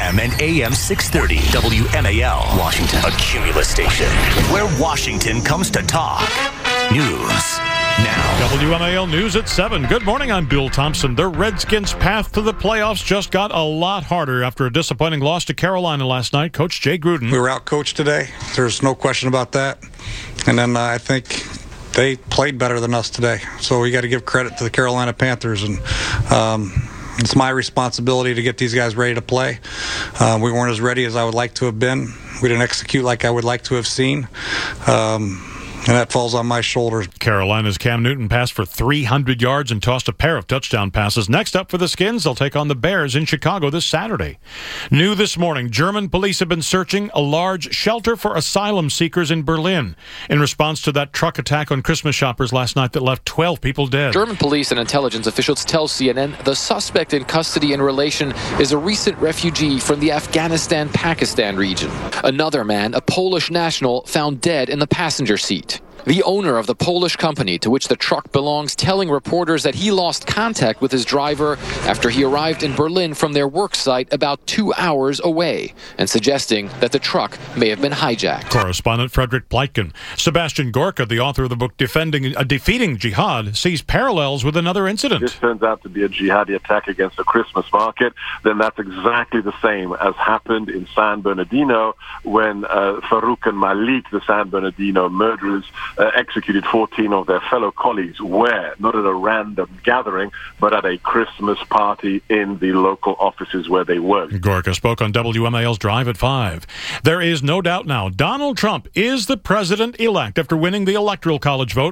FM and AM 630 WMAL, Washington, a Cumulus station, where Washington comes to talk. News now. WMAL News at 7. Good morning, I'm Bill Thompson. The Redskins' path to the playoffs just got a lot harder after a disappointing loss to Carolina last night. Coach Jay Gruden. We were out-coached today. There's no question about that. And then I think they played better than us today. So we got to give credit to the Carolina Panthers. And it's my responsibility to get these guys ready to play. We weren't as ready as I would like to have been. We didn't execute like I would like to have seen. And that falls on my shoulders. Carolina's Cam Newton passed for 300 yards and tossed a pair of touchdown passes. Next up for the Skins, they'll take on the Bears in Chicago this Saturday. New this morning, German police have been searching a large shelter for asylum seekers in Berlin in response to that truck attack on Christmas shoppers last night that left 12 people dead. German police and intelligence officials tell CNN the suspect in custody in relation is a recent refugee from the Afghanistan-Pakistan region. Another man, a Polish national, found dead in the passenger seat. The owner of the Polish company to which the truck belongs telling reporters that he lost contact with his driver after he arrived in Berlin from their work site about 2 hours away, and suggesting that the truck may have been hijacked. Correspondent Frederick Pleitgen. Sebastian Gorka, the author of the book Defeating Jihad, sees parallels with another incident. This turns out to be a jihadi attack against a Christmas market, then that's exactly the same as happened in San Bernardino when Farouk and Malik, the San Bernardino murderers, executed 14 of their fellow colleagues, where, not at a random gathering, but at a Christmas party in the local offices where they worked. Gorka spoke on WMAL's Drive at 5. There is no doubt now Donald Trump is the president-elect after winning the Electoral College vote.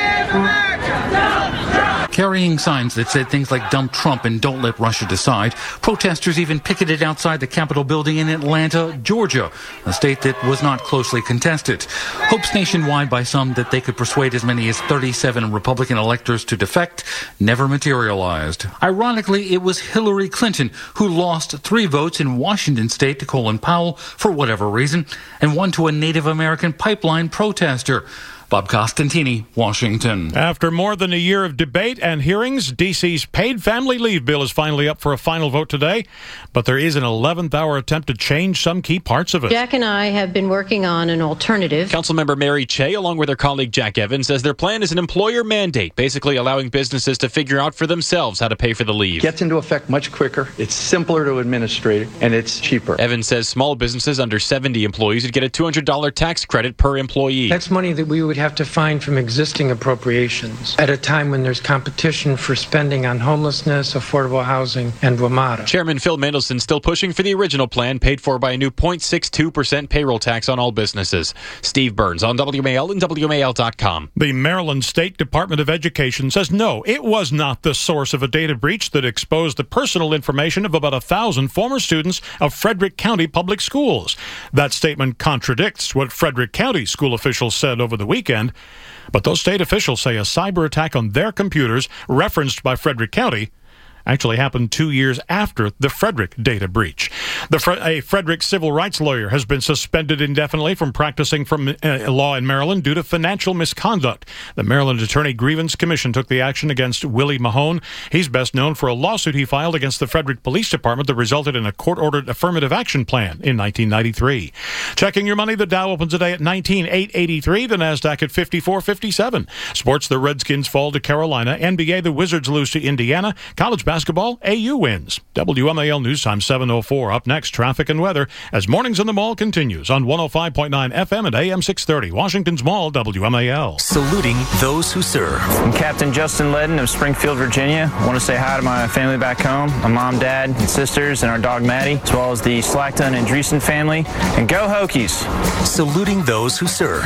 Carrying signs that said things like "Dump Trump" and "Don't let Russia decide," protesters even picketed outside the Capitol building in Atlanta, Georgia, a state that was not closely contested. Hopes nationwide by some that they could persuade as many as 37 Republican electors to defect never materialized. Ironically, it was Hillary Clinton who lost 3 votes in Washington state to Colin Powell for whatever reason, and 1 to a Native American pipeline protester. Bob Costantini, Washington. After more than a year of debate and hearings, D.C.'s paid family leave bill is finally up for a final vote today, but there is an 11th-hour attempt to change some key parts of it. Jack and I have been working on an alternative. Councilmember Mary Che, along with her colleague Jack Evans, says their plan is an employer mandate, basically allowing businesses to figure out for themselves how to pay for the leave. Gets into effect much quicker, it's simpler to administrate, and it's cheaper. Evans says small businesses under 70 employees would get a $200 tax credit per employee. That's money that we would have to find from existing appropriations at a time when there's competition for spending on homelessness, affordable housing, and WMATA. Chairman Phil Mandelson still pushing for the original plan, paid for by a new 0.62% payroll tax on all businesses. Steve Burns on WMAL and WMAL.com. The Maryland State Department of Education says no, it was not the source of a data breach that exposed the personal information of about 1,000 former students of Frederick County Public Schools. That statement contradicts what Frederick County school officials said over the weekend. But those state officials say a cyber attack on their computers, referenced by Frederick County, actually happened 2 years after the Frederick data breach. A Frederick civil rights lawyer has been suspended indefinitely from practicing law in Maryland due to financial misconduct. The Maryland Attorney Grievance Commission took the action against Willie Mahone. He's best known for a lawsuit he filed against the Frederick Police Department that resulted in a court-ordered affirmative action plan in 1993. Checking your money, the Dow opens today at 19,883, the NASDAQ at 5457. Sports, the Redskins fall to Carolina. NBA, the Wizards lose to Indiana. College basketball, AU wins. WMAL News Time 7:04. Up next, traffic and weather as Mornings in the Mall continues on 105.9 FM and AM 630. Washington's Mall, WMAL. Saluting those who serve. I'm Captain Justin Ledden of Springfield, Virginia. I want to say hi to my family back home, my mom, dad, and sisters, and our dog Maddie, as well as the Slackton and Dreesen family. And go Hokies! Saluting those who serve.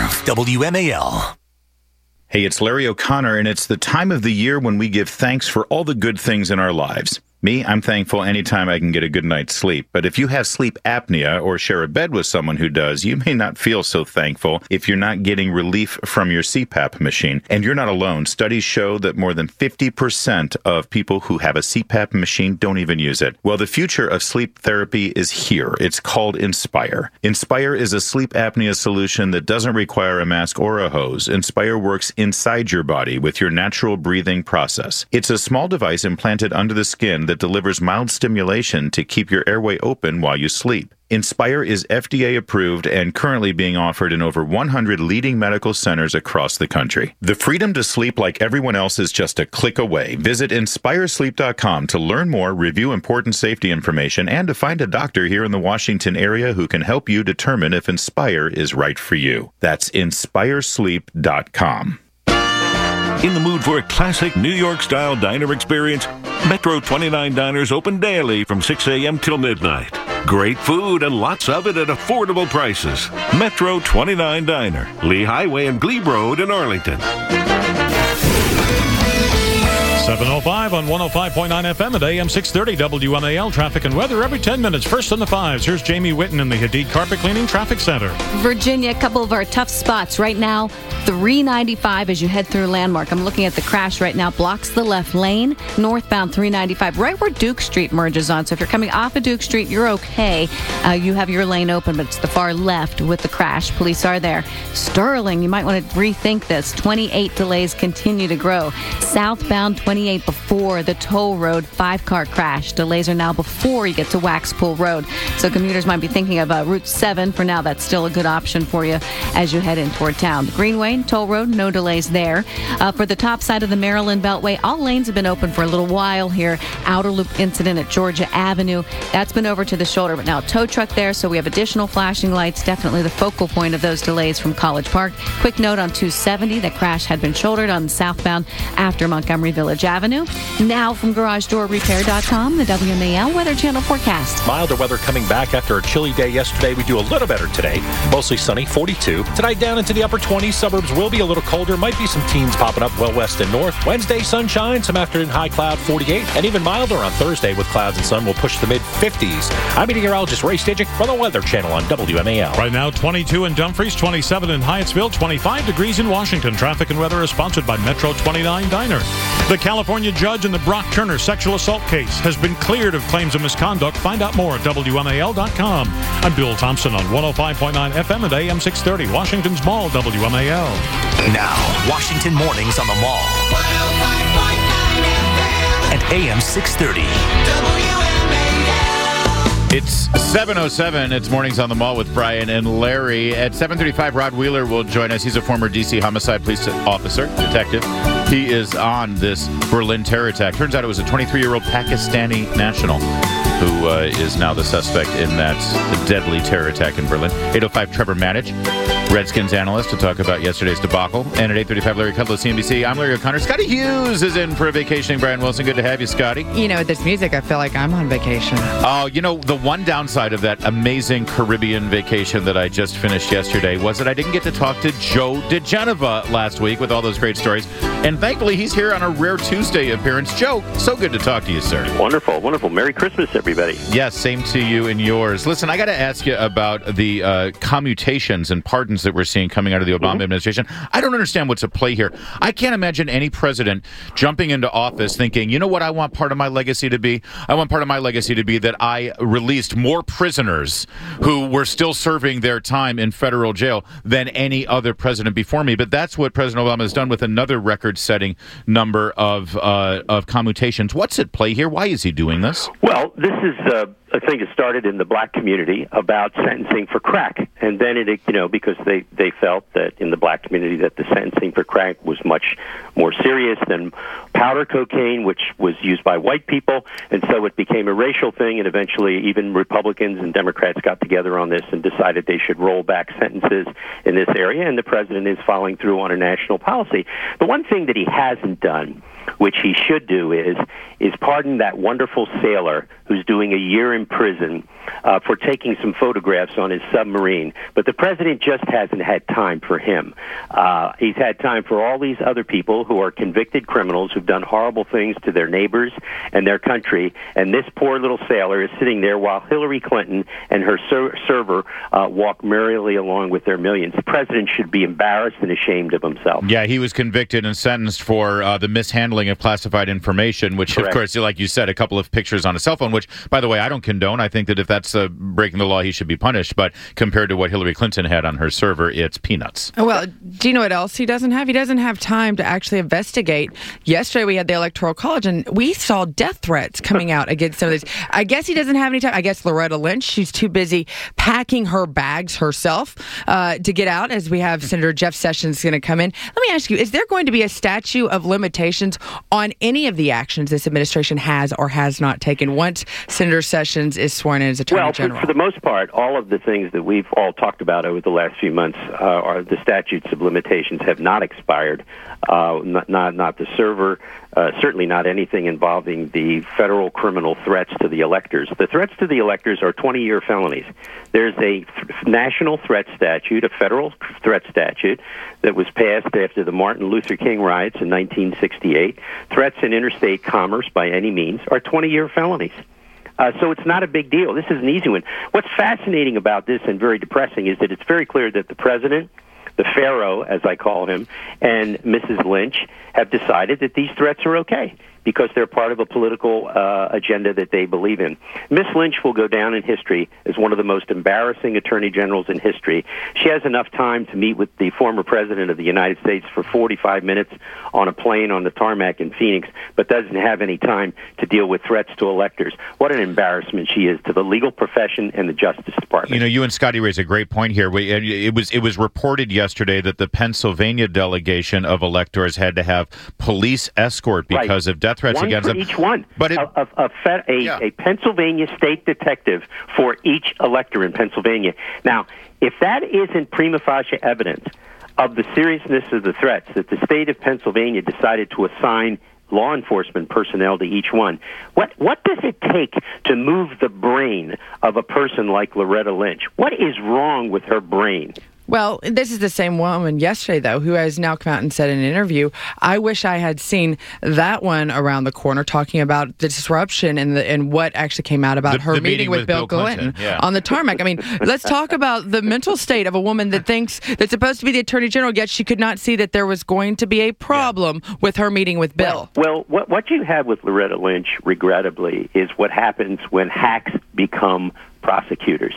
WMAL. Hey, it's Larry O'Connor, and it's the time of the year when we give thanks for all the good things in our lives. Me, I'm thankful anytime I can get a good night's sleep. But if you have sleep apnea or share a bed with someone who does, you may not feel so thankful if you're not getting relief from your CPAP machine. And you're not alone. Studies show that more than 50% of people who have a CPAP machine don't even use it. Well, the future of sleep therapy is here. It's called Inspire. Inspire is a sleep apnea solution that doesn't require a mask or a hose. Inspire works inside your body with your natural breathing process. It's a small device implanted under the skin that delivers mild stimulation to keep your airway open while you sleep. Inspire is FDA approved and currently being offered in over 100 leading medical centers across the country. The freedom to sleep like everyone else is just a click away. Visit InspireSleep.com to learn more, review important safety information, and to find a doctor here in the Washington area who can help you determine if Inspire is right for you. That's InspireSleep.com. In the mood for a classic New York-style diner experience? Metro 29 diners open daily from 6 a.m. till midnight. Great food and lots of it at affordable prices. Metro 29 Diner, Lee Highway and Glebe Road in Arlington. 7:05 on 105.9 FM at AM 630 WMAL. Traffic and weather every 10 minutes. First on the fives. Here's Jamie Whitten in the Hadid Carpet Cleaning Traffic Center. Virginia, a couple of our tough spots right now. 395 as you head through Landmark. I'm looking at the crash right now. Blocks the left lane. Northbound 395, right where Duke Street merges on. So if you're coming off of Duke Street, you're okay. You have your lane open, but it's the far left with the crash. Police are there. Sterling, you might want to rethink this. 28 delays continue to grow. Southbound 28 before the toll road, 5-car crash. Delays are now before you get to Waxpool Road. So commuters might be thinking of Route 7. For now, that's still a good option for you as you head in toward town. The Greenway, toll road, no delays there. For the top side of the Maryland Beltway, all lanes have been open for a little while here. Outer loop incident at Georgia Avenue, that's been over to the shoulder, but now tow truck there, so we have additional flashing lights. Definitely the focal point of those delays from College Park. Quick note on 270, that crash had been shouldered on southbound after Montgomery Village Avenue. Now from GarageDoorRepair.com, the WMAL Weather Channel forecast. Milder weather coming back after a chilly day yesterday. We do a little better today. Mostly sunny, 42. Tonight down into the upper 20s. Suburbs will be a little colder. Might be some teens popping up well west and north. Wednesday, sunshine. Some afternoon high cloud, 48. And even milder on Thursday with clouds and sun will push the mid-50s. I'm meteorologist Ray Stajic for the Weather Channel on WMAL. Right now, 22 in Dumfries, 27 in Hyattsville, 25 degrees in Washington. Traffic and weather is sponsored by Metro 29 Diner. The California judge in the Brock Turner sexual assault case has been cleared of claims of misconduct. Find out more at WMAL.com. I'm Bill Thompson on 105.9 FM at AM 630, Washington's Mall, WMAL. Now, Washington Mornings on the Mall. 105.9 FM at AM 630. It's 7:07. It's Mornings on the Mall with Brian and Larry. At 7:35, Rod Wheeler will join us. He's a former D.C. homicide police officer, detective. He is on this Berlin terror attack. Turns out it was a 23-year-old Pakistani national who is now the suspect in that deadly terror attack in Berlin. 8:05, Trevor Maddich, Redskins analyst, to talk about yesterday's debacle. And at 8:35, Larry Kudlow, CNBC. I'm Larry O'Connor. Scotty Hughes is in for a vacationing Brian Wilson. Good to have you, Scotty. You know, with this music, I feel like I'm on vacation. Oh, you know, the one downside of that amazing Caribbean vacation that I just finished yesterday was that I didn't get to talk to Joe DeGeneva last week with all those great stories. And thankfully, he's here on a Rare Tuesday appearance. Joe, so good to talk to you, sir. Wonderful, wonderful. Merry Christmas, everybody. Yes, same to you and yours. Listen, I got to ask you about the commutations and pardons that we're seeing coming out of the Obama administration. I don't understand what's at play here. I can't imagine any president jumping into office thinking, you know what I want part of my legacy to be? I want part of my legacy to be that I released more prisoners who were still serving their time in federal jail than any other president before me. But that's what President Obama has done with another record-setting number of commutations. What's at play here? Why is he doing this? Well, this is a thing that started in the black community about sentencing for crack. And then it, you know, because they felt that in the black community that the sentencing for crack was much more serious than powder cocaine, which was used by white people. And so it became a racial thing. And eventually even Republicans and Democrats got together on this and decided they should roll back sentences in this area. And the president is following through on a national policy. The one thing that he hasn't done, which he should do, is pardon that wonderful sailor who's doing a year in prison for taking some photographs on his submarine. But the president just hasn't had time for him. He's had time for all these other people who are convicted criminals who've done horrible things to their neighbors and their country. And this poor little sailor is sitting there while Hillary Clinton and her server walk merrily along with their millions. The president should be embarrassed and ashamed of himself. Yeah, he was convicted and sentenced for the mishandling of classified information, which, if of course, like you said, a couple of pictures on a cell phone, which, by the way, I don't condone. I think that if that's breaking the law, he should be punished. But compared to what Hillary Clinton had on her server, it's peanuts. Well, do you know what else he doesn't have? He doesn't have time to actually investigate. Yesterday, we had the Electoral College, and we saw death threats coming out against some of these. I guess he doesn't have any time. I guess Loretta Lynch, she's too busy packing her bags herself to get out, as we have Senator Jeff Sessions going to come in. Let me ask you, is there going to be a statute of limitations on any of the actions this administration has or has not taken once Senator Sessions is sworn in as Attorney General? For the most part, all of the things that we've all talked about over the last few months are the statutes of limitations have not expired. Not the server, certainly not anything involving the federal criminal threats to the electors. The threats to the electors are 20-year felonies. There's a national threat statute, a federal threat statute, that was passed after the Martin Luther King riots in 1968. Threats in interstate commerce by any means are 20-year felonies. So it's not a big deal. This is an easy one. What's fascinating about this and very depressing is that it's very clear that the president, the Pharaoh, as I call him, and Mrs. Lynch have decided that these threats are okay because they're part of a political agenda that they believe in. Miss Lynch will go down in history as one of the most embarrassing attorney generals in history. She has enough time to meet with the former president of the United States for 45 minutes on a plane on the tarmac in Phoenix, but doesn't have any time to deal with threats to electors. What an embarrassment she is to the legal profession and the Justice Department. You know, you and Scotty raise a great point here. It was reported yesterday that the Pennsylvania delegation of electors had to have police escort because of death threats against them. Each one. But a Pennsylvania state detective for each elector in Pennsylvania. Now, if that isn't prima facie evidence of the seriousness of the threats that the state of Pennsylvania decided to assign law enforcement personnel to each one, what does it take to move the brain of a person like Loretta Lynch? What is wrong with her brain? Well, this is the same woman yesterday, though, who has now come out and said in an interview, I wish I had seen that one around the corner talking about the disruption and what actually came out about her meeting with Bill Clinton on the tarmac. I mean, let's talk about the mental state of a woman that thinks that's supposed to be the Attorney General, yet she could not see that there was going to be a problem with her meeting with Bill. Well, what you have with Loretta Lynch, regrettably, is what happens when hacks become prosecutors.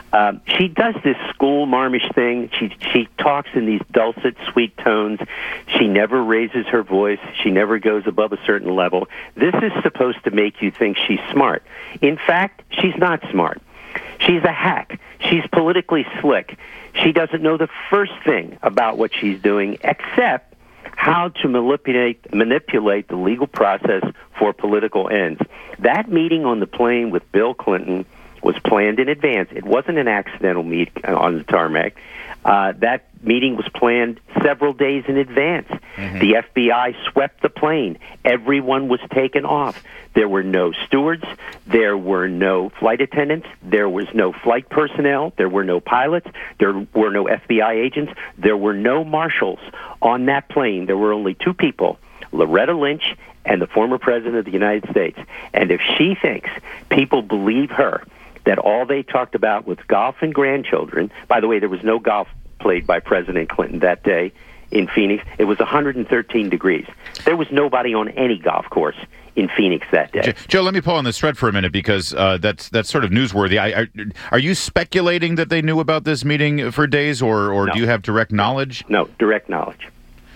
She does this school marmish thing. She talks in these dulcet, sweet tones. She never raises her voice. She never goes above a certain level. This is supposed to make you think she's smart. In fact, she's not smart. She's a hack. She's politically slick. She doesn't know the first thing about what she's doing except how to manipulate the legal process for political ends. That meeting on the plane with Bill Clinton was planned in advance. It wasn't an accidental meet on the tarmac. That meeting was planned several days in advance. Mm-hmm. The FBI swept the plane. Everyone was taken off. There were no stewards. There were no flight attendants. There was no flight personnel. There were no pilots. There were no FBI agents. There were no marshals on that plane. There were only two people, Loretta Lynch and the former president of the United States. And if she thinks people believe her, that all they talked about was golf and grandchildren. By the way, there was no golf played by President Clinton that day in Phoenix. It was 113 degrees. There was nobody on any golf course in Phoenix that day. Joe, let me pull on this thread for a minute because that's sort of newsworthy. Are you speculating that they knew about this meeting for days, or No. do you have direct knowledge? No, direct knowledge.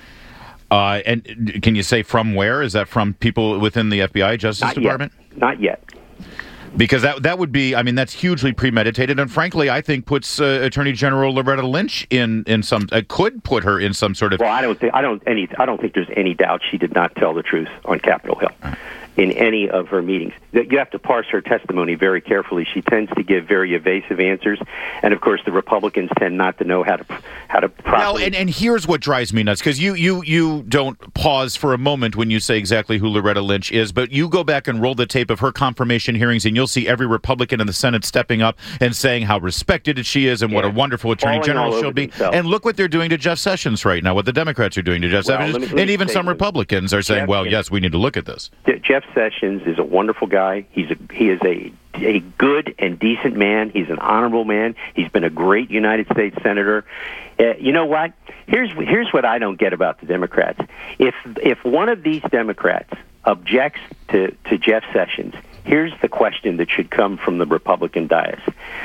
And can you say from where? Is that from people within the FBI, Justice Department? Not yet. Because that would be, I mean, that's hugely premeditated, and frankly, I think puts Attorney General Loretta Lynch in some could put her in some sort of. Well, I don't think there's any doubt she did not tell the truth on Capitol Hill in any of her meetings. You have to parse her testimony very carefully. She tends to give very evasive answers, and of course, the Republicans tend not to know how to properly. Well, and here's what drives me nuts, because you don't pause for a moment when you say exactly who Loretta Lynch is, but you go back and roll the tape of her confirmation hearings, and you'll see every Republican in the Senate stepping up and saying how respected she is and what a wonderful Attorney General she'll be. And look what they're doing to Jeff Sessions right now, what the Democrats are doing to Jeff Sessions, and even some Republicans are saying, well, yes, we need to look at this. Jeff Sessions is a wonderful guy. He is a good and decent man. He's an honorable man. He's been a great United States senator. You know what? Here's what I don't get about the Democrats. If one of these Democrats objects to Jeff Sessions, here's the question that should come from the Republican dais.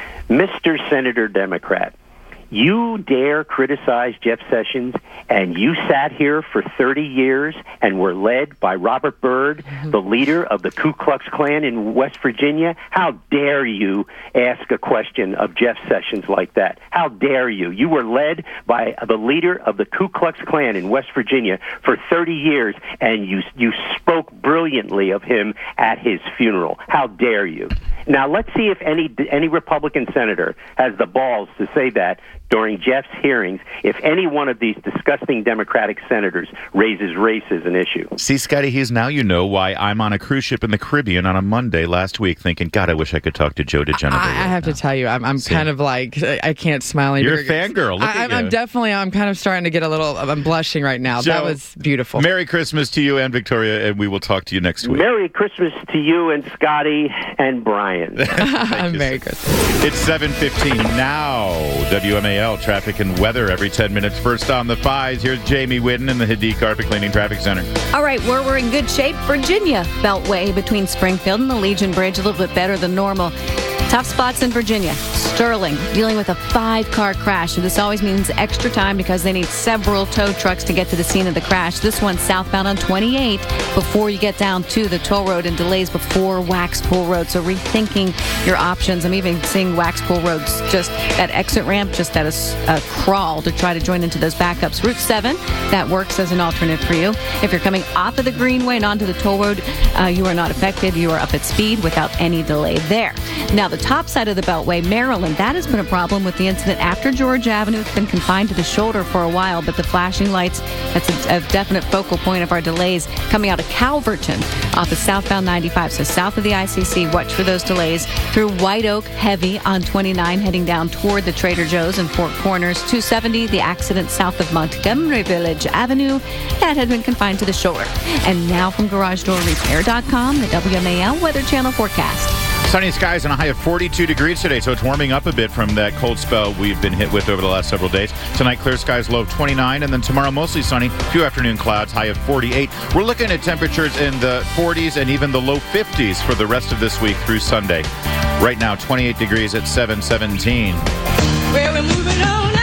Mr. Senator Democrat, you dare criticize Jeff Sessions, and you sat here for 30 years and were led by Robert Byrd, the leader of the Ku Klux Klan in West Virginia? How dare you ask a question of Jeff Sessions like that? How dare you? You were led by the leader of the Ku Klux Klan in West Virginia for 30 years, and you spoke brilliantly of him at his funeral. How dare you? Now, let's see if any Republican senator has the balls to say that during Jeff's hearings, if any one of these disgusting Democratic senators raises race as an issue. See, Scotty Hughes, now you know why I'm on a cruise ship in the Caribbean on a Monday last week thinking, God, I wish I could talk to Joe DeGeneres. I have to tell you, I'm kind of like, I can't smile anymore. You're a fangirl. Look at you. I'm kind of starting to get I'm blushing right now. Joe, that was beautiful. Merry Christmas to you and Victoria, and we will talk to you next week. Merry Christmas to you and Scotty and Brian. Merry Christmas. It's 7:15 now. WMAL traffic and weather every 10 minutes. First on the 5s, here's Jamie Whitten in the Hadid Carpet Cleaning Traffic Center. All right, we're in good shape. Virginia Beltway between Springfield and the Legion Bridge, a little bit better than normal. Tough spots in Virginia. Sterling dealing with a 5-car crash. And this always means extra time because they need several tow trucks to get to the scene of the crash. This one's southbound on 28 before you get down to the toll road, and delays before Wax Pool Road. So rethinking your options. I'm even seeing Wax Pool Roads just at exit ramp, just at a crawl to try to join into those backups. Route 7, that works as an alternate for you. If you're coming off of the Greenway and onto the toll road, you are not affected. You are up at speed without any delay there. Now, the top side of the Beltway, Maryland, that has been a problem with the incident after George Avenue. It's been confined to the shoulder for a while, but the flashing lights, that's a definite focal point of our delays coming out of Calverton off of southbound 95. So south of the ICC, watch for those delays through White Oak, heavy on 29, heading down toward the Trader Joe's and Four Corners. 270, the accident south of Montgomery Village Avenue, that had been confined to the shoulder. And now from GarageDoorRepair.com, the WMAL Weather Channel forecast. Sunny skies and a high of 42 degrees today, so it's warming up a bit from that cold spell we've been hit with over the last several days. Tonight, clear skies, low of 29, and then tomorrow, mostly sunny, few afternoon clouds, high of 48. We're looking at temperatures in the 40s and even the low 50s for the rest of this week through Sunday. Right now, 28 degrees at 7:17. Well, we're moving on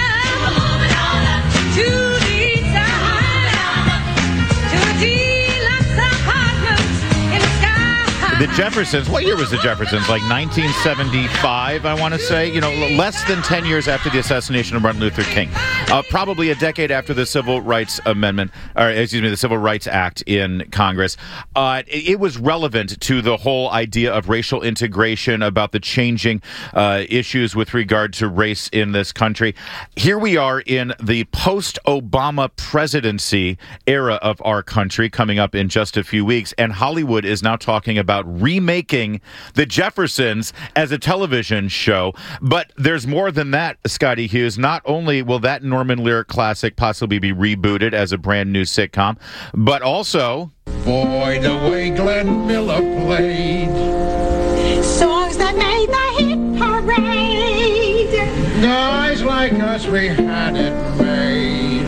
now to the side, to the The Jeffersons, what year was the Jeffersons? Like 1975, I want to say. You know, less than 10 years after the assassination of Martin Luther King. Probably a decade after the Civil Rights Amendment, the Civil Rights Act in Congress. It was relevant to the whole idea of racial integration, about the changing issues with regard to race in this country. Here we are in the post-Obama presidency era of our country, coming up in just a few weeks, and Hollywood is now talking about remaking The Jeffersons as a television show. But there's more than that, Scotty Hughes. Not only will that Norman Lyric classic possibly be rebooted as a brand new sitcom, but also... Boy, the way Glenn Miller played songs that made the hit parade. Guys like us, we had it made.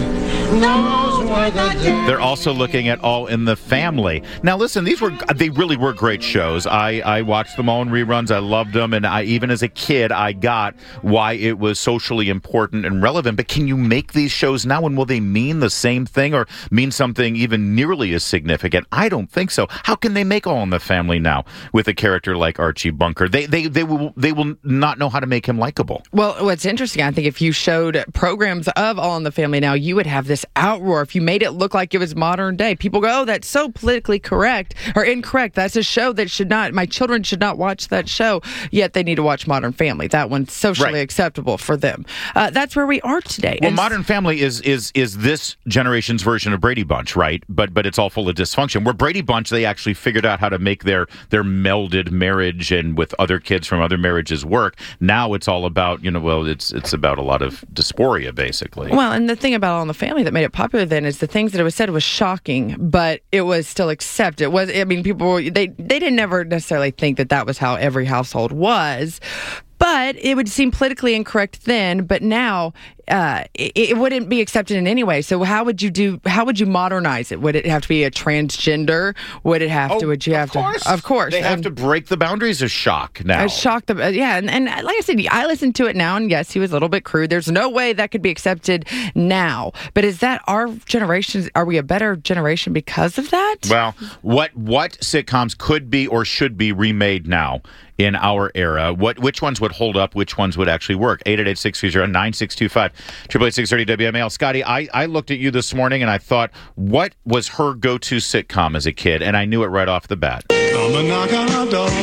They're also looking at All in the Family. Now, listen, they really were great shows. I watched them all in reruns. I loved them, and even as a kid, I got why it was socially important and relevant. But can you make these shows now, and will they mean the same thing or mean something even nearly as significant? I don't think so. How can they make All in the Family now with a character like Archie Bunker? They will not know how to make him likable. Well, what's interesting, I think if you showed programs of All in the Family now, you would have this outroar. If you made it look like it was modern day, people go, oh, that's so politically correct or incorrect. That's a show that my children should not watch that show, yet they need to watch Modern Family. That one's socially acceptable for them. That's where we are today. Well, Modern Family is this generation's version of Brady Bunch, right? But it's all full of dysfunction. Where Brady Bunch, they actually figured out how to make their melded marriage and with other kids from other marriages work. Now it's all about, it's about a lot of dysphoria, basically. Well, and the thing about All in the Family that made it popular then is the things that it was said was shocking, but it was still accepted. People they didn't never necessarily think that was how every household was. But it would seem politically incorrect then, but now it wouldn't be accepted in any way. So how would you modernize it? Would it have to be a transgender? Would it have to? Would you have to? Of course. They have to break the boundaries of shock now. Yeah. And like I said, I listened to it now, and yes, he was a little bit crude. There's no way that could be accepted now. But is that our generation? Are we a better generation because of that? Well, what sitcoms could be or should be remade now in our era? Which ones would hold up? Which ones would actually work? 888-630-9625. 888-630 WMAL. Scotty, I looked at you this morning and I thought, what was her go-to sitcom as a kid? And I knew it right off the bat. Come and knock on our door.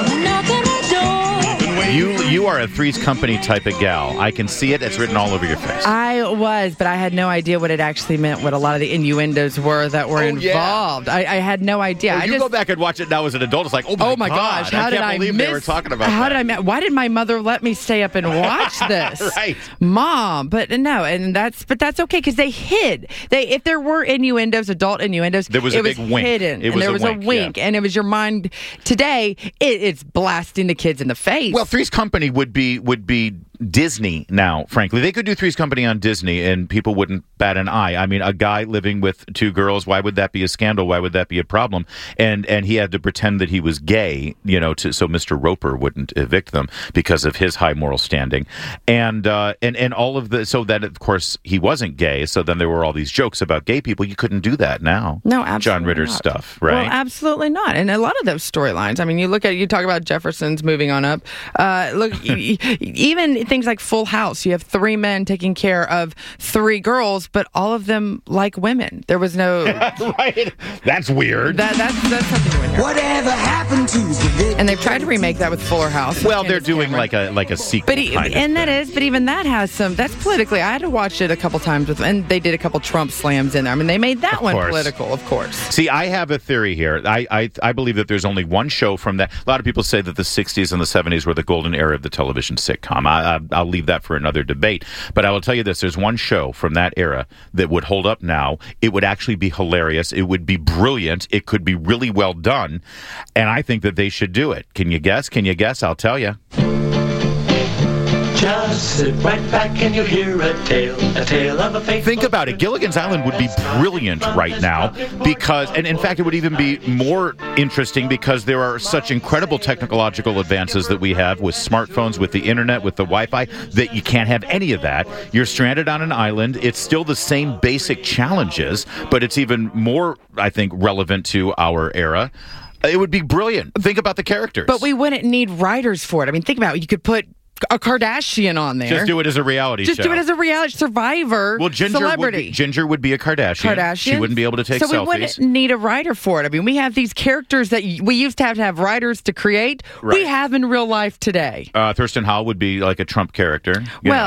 You are a Three's Company type of gal. I can see it. It's written all over your face. I was, but I had no idea what it actually meant, what a lot of the innuendos were that were involved. Yeah. I had no idea. Well, go back and watch it now as an adult. It's like, oh my gosh, how did I believe miss, they were talking about that. Why did my mother let me stay up and watch this? Right. Mom, but no, that's okay because they hid. If there were innuendos, adult innuendos, there was a big wink. Hidden. And there was a wink, and it was your mind. Today, it's blasting the kids in the face. Well, Three's Company would be Disney now, frankly. They could do Three's Company on Disney and people wouldn't bat an eye. I mean, a guy living with two girls, why would that be a scandal? Why would that be a problem? And he had to pretend that he was gay, so Mr. Roper wouldn't evict them because of his high moral standing. And all of the, so that of course he wasn't gay, so then there were all these jokes about gay people. You couldn't do that now. No, absolutely John Ritter's not. stuff, right? Well, absolutely not. And a lot of those storylines, I mean, you talk about Jefferson's moving on up. Look, even things like Full House, you have three men taking care of three girls, but all of them like women. There was no right. That's weird. That's something weird. Whatever happened to you? And they've tried to remake that with Fuller House. Well, they're doing like a sequel. But even that has some. That's politically. I had to watch it a couple times and they did a couple Trump slams in there. I mean, they made that one political, of course. See, I have a theory here. I believe that there's only one show from that. A lot of people say that the 60s and the 70s were the golden era of the television sitcom. I'll leave that for another debate. But I will tell you this. There's one show from that era that would hold up now. It would actually be hilarious. It would be brilliant. It could be really well done. And I think that they should do it. Can you guess? I'll tell you. Just sit right back and you'll hear a tale of a faithful... Think about it. Gilligan's Island would be brilliant right now because, and in fact, it would even be more interesting because there are such incredible technological advances that we have with smartphones, with the internet, with the Wi-Fi, that you can't have any of that. You're stranded on an island. It's still the same basic challenges, but it's even more, I think, relevant to our era. It would be brilliant. Think about the characters. But we wouldn't need writers for it. I mean, think about it. You could put a Kardashian on there. Just do it as a reality show. Just do it as a reality Survivor celebrity. Ginger would be a Kardashian. She wouldn't be able to take selfies. So we wouldn't need a writer for it. I mean, we have these characters that we used to have writers to create. Right. We have in real life today. Thurston Howell would be like a Trump that's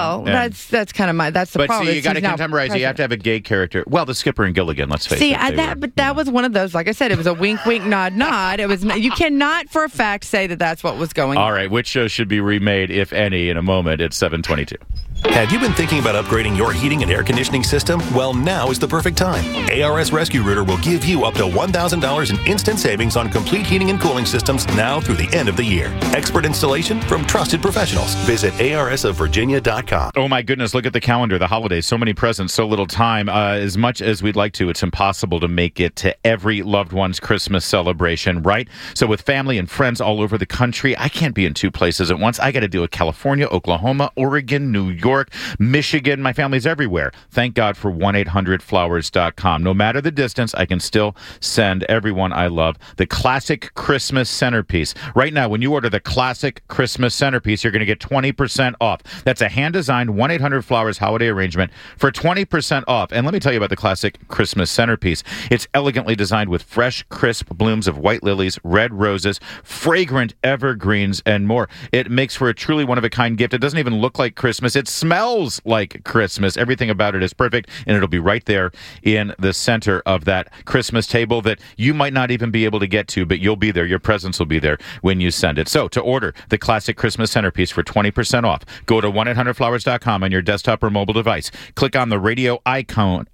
kind of that's the problem. But see, you got to contemporize it. You have to have a gay character. Well, the Skipper and Gilligan, let's face it. But that was one of those, like I said, it was a wink, wink, nod, nod. It was. You cannot for a fact say that that's what was going on. All right, which show should be remade, if any, in a moment? It's 7:22. Have you been thinking about upgrading your heating and air conditioning system? Well, now is the perfect time. ARS Rescue Rooter will give you up to $1,000 in instant savings on complete heating and cooling systems now through the end of the year. Expert installation from trusted professionals. Visit arsofvirginia.com. Oh my goodness, look at the calendar. The holidays, so many presents, so little time. As much as we'd like to, it's impossible to make it to every loved one's Christmas celebration, right? So with family and friends all over the country, I can't be in two places at once. I got to do it California, Oklahoma, Oregon, New York, Michigan. My family's everywhere. Thank God for 1-800-Flowers.com. No matter the distance, I can still send everyone I love the classic Christmas centerpiece. Right now, when you order the classic Christmas centerpiece, you're going to get 20% off. That's a hand-designed 1-800-Flowers holiday arrangement for 20% off. And let me tell you about the classic Christmas centerpiece. It's elegantly designed with fresh, crisp blooms of white lilies, red roses, fragrant evergreens, and more. It makes for a truly one-of-a-kind gift. It doesn't even look like Christmas. It smells like Christmas. Everything about it is perfect, and it'll be right there in the center of that Christmas table that you might not even be able to get to, but you'll be there. Your presents will be there when you send it. So to order the classic Christmas centerpiece for 20% off, go to 1-800-Flowers.com on your desktop or mobile device. Click on the radio icon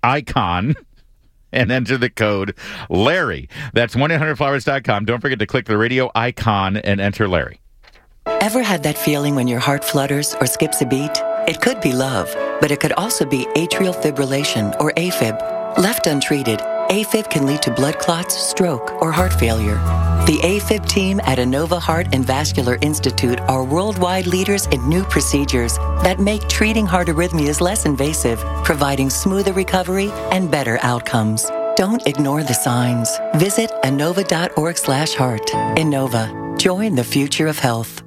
and enter the code Larry. That's 1-800-Flowers.com. Don't forget to click the radio icon and enter Larry. Ever had that feeling when your heart flutters or skips a beat? It could be love, but it could also be atrial fibrillation or AFib. Left untreated, AFib can lead to blood clots, stroke, or heart failure. The AFib team at Inova Heart and Vascular Institute are worldwide leaders in new procedures that make treating heart arrhythmias less invasive, providing smoother recovery and better outcomes. Don't ignore the signs. Visit Inova.org/heart. Inova. Join the future of health.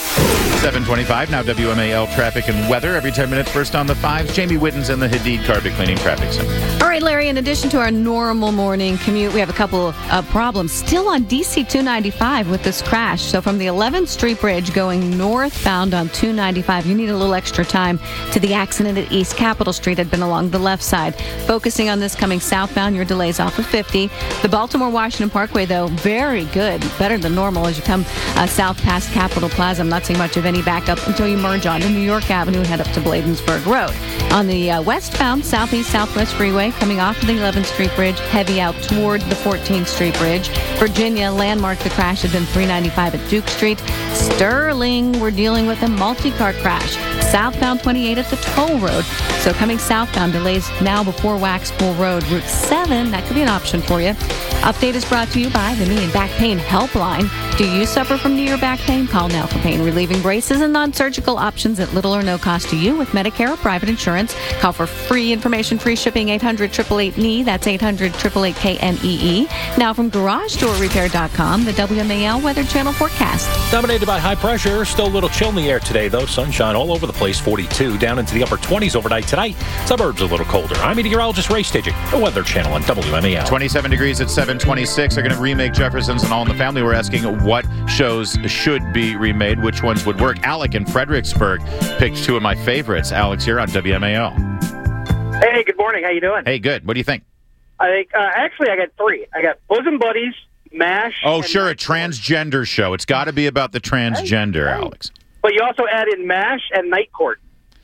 7:25, now WMAL traffic and weather. Every 10 minutes, first on the 5s. Jamie Whitten's in the Hadid Carpet Cleaning Traffic Center. All right, Larry, in addition to our normal morning commute, we have a couple of problems still on DC 295 with this crash. So from the 11th Street Bridge going northbound on 295, you need a little extra time to the accident at East Capitol Street had been along the left side. Focusing on this coming southbound, your delays off of 50. The Baltimore-Washington Parkway, though, very good, better than normal as you come south past Capitol Plaza. I'm not seeing much of any backup until you merge onto New York Avenue and head up to Bladensburg Road. On the westbound Southeast-Southwest Freeway, coming off of the 11th Street Bridge, heavy out toward the 14th Street Bridge. Virginia, landmark the crash had been 395 at Duke Street. Sterling, we're dealing with a multi-car crash. Southbound 28 at the toll road. So coming southbound, delays now before Waxpool Road. Route 7, that could be an option for you. Update is brought to you by the Knee and Back Pain Helpline. Do you suffer from knee or back pain? Call now for pain relieving braces and non-surgical options at little or no cost to you with Medicare or private insurance. Call for free information, free shipping, 800-888-KNEE. That's 800-888-KNEE. Now from GarageDoorRepair.com, the WMAL Weather Channel forecast. Dominated by high pressure, still a little chill in the air today, though. Sunshine all over the place, 42, down into the upper 20s overnight tonight. Suburbs a little colder. I'm meteorologist Ray Staging, the Weather Channel on WMAL. 27 degrees at 7:26. They're going to remake Jefferson's and All in the Family. We're asking what shows should be remade, which ones would work. Alec in Fredericksburg picked two of my favorites. Alex here on WMAL. Hey, good morning. How you doing? Hey, good. What do you think? I think actually I got three. I got Bosom Buddies, MASH. Oh, sure, a transgender show. It's got to be about the transgender, Alex. But you also add in MASH and Night Court.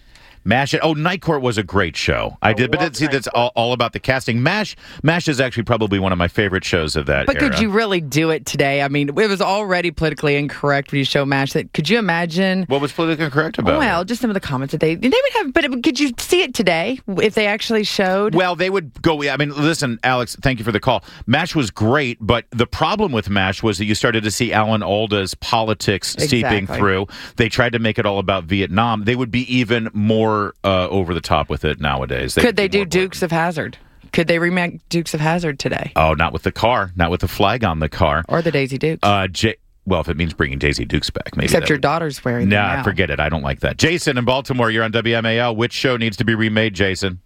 MASH. Oh, Night Court was a great show. I did, but see, that's all about the casting. MASH is actually probably one of my favorite shows of that But era. could you really do it today? I mean, it was already politically incorrect when you show MASH. Could you imagine? What was politically incorrect about it? Well, just some of the comments that they would have. But could you see it today if they actually showed? Well, they would go. I mean, listen, Alex, thank you for the call. MASH was great, but the problem with MASH was that you started to see Alan Alda's politics seeping through. They tried to make it all about Vietnam. They would be even more over the top with it nowadays. Could they do Dukes of Hazzard? Could they remake Dukes of Hazzard today? Oh, not with the car, not with the flag on the car, or the Daisy Dukes. Well, if it means bringing Daisy Dukes back, maybe. Except your daughter's wearing them now. Nah, forget it. I don't like that. Jason in Baltimore, you're on WMAL. Which show needs to be remade, Jason?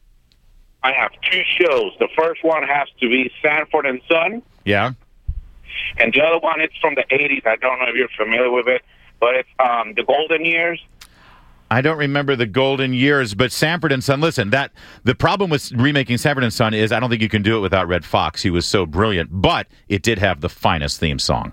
I have two shows. The first one has to be Sanford and Son. Yeah. And the other one, it's from the 80s. I don't know if you're familiar with it, but it's The Golden Years. I don't remember the golden years, but Sanford and Son, listen, the problem with remaking Sanford and Son is I don't think you can do it without Red Fox. He was so brilliant, but it did have the finest theme song.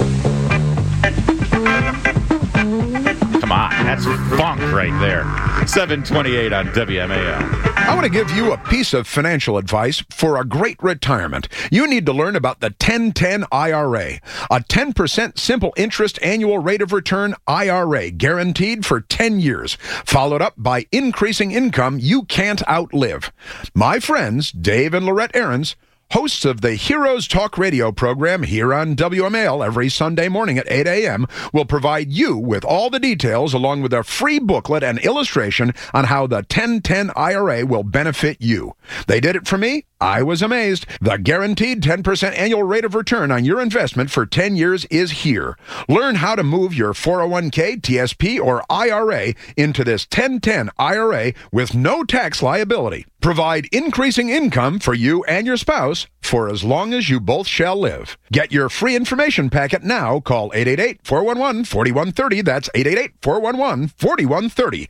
Come on, that's funk right there. 7:28 on WMAL. I want to give you a piece of financial advice for a great retirement. You need to learn about the 1010 IRA, a 10% simple interest annual rate of return IRA guaranteed for 10 years, followed up by increasing income you can't outlive. My friends, Dave and Lorette Ahrens, hosts of the Heroes Talk radio program here on WMAL every Sunday morning at 8 a.m. will provide you with all the details along with a free booklet and illustration on how the 1010 IRA will benefit you. They did it for me. I was amazed. The guaranteed 10% annual rate of return on your investment for 10 years is here. Learn how to move your 401k, TSP, or IRA into this 1010 IRA with no tax liability. Provide increasing income for you and your spouse for as long as you both shall live. Get your free information packet now. Call 888-411-4130. That's 888-411-4130.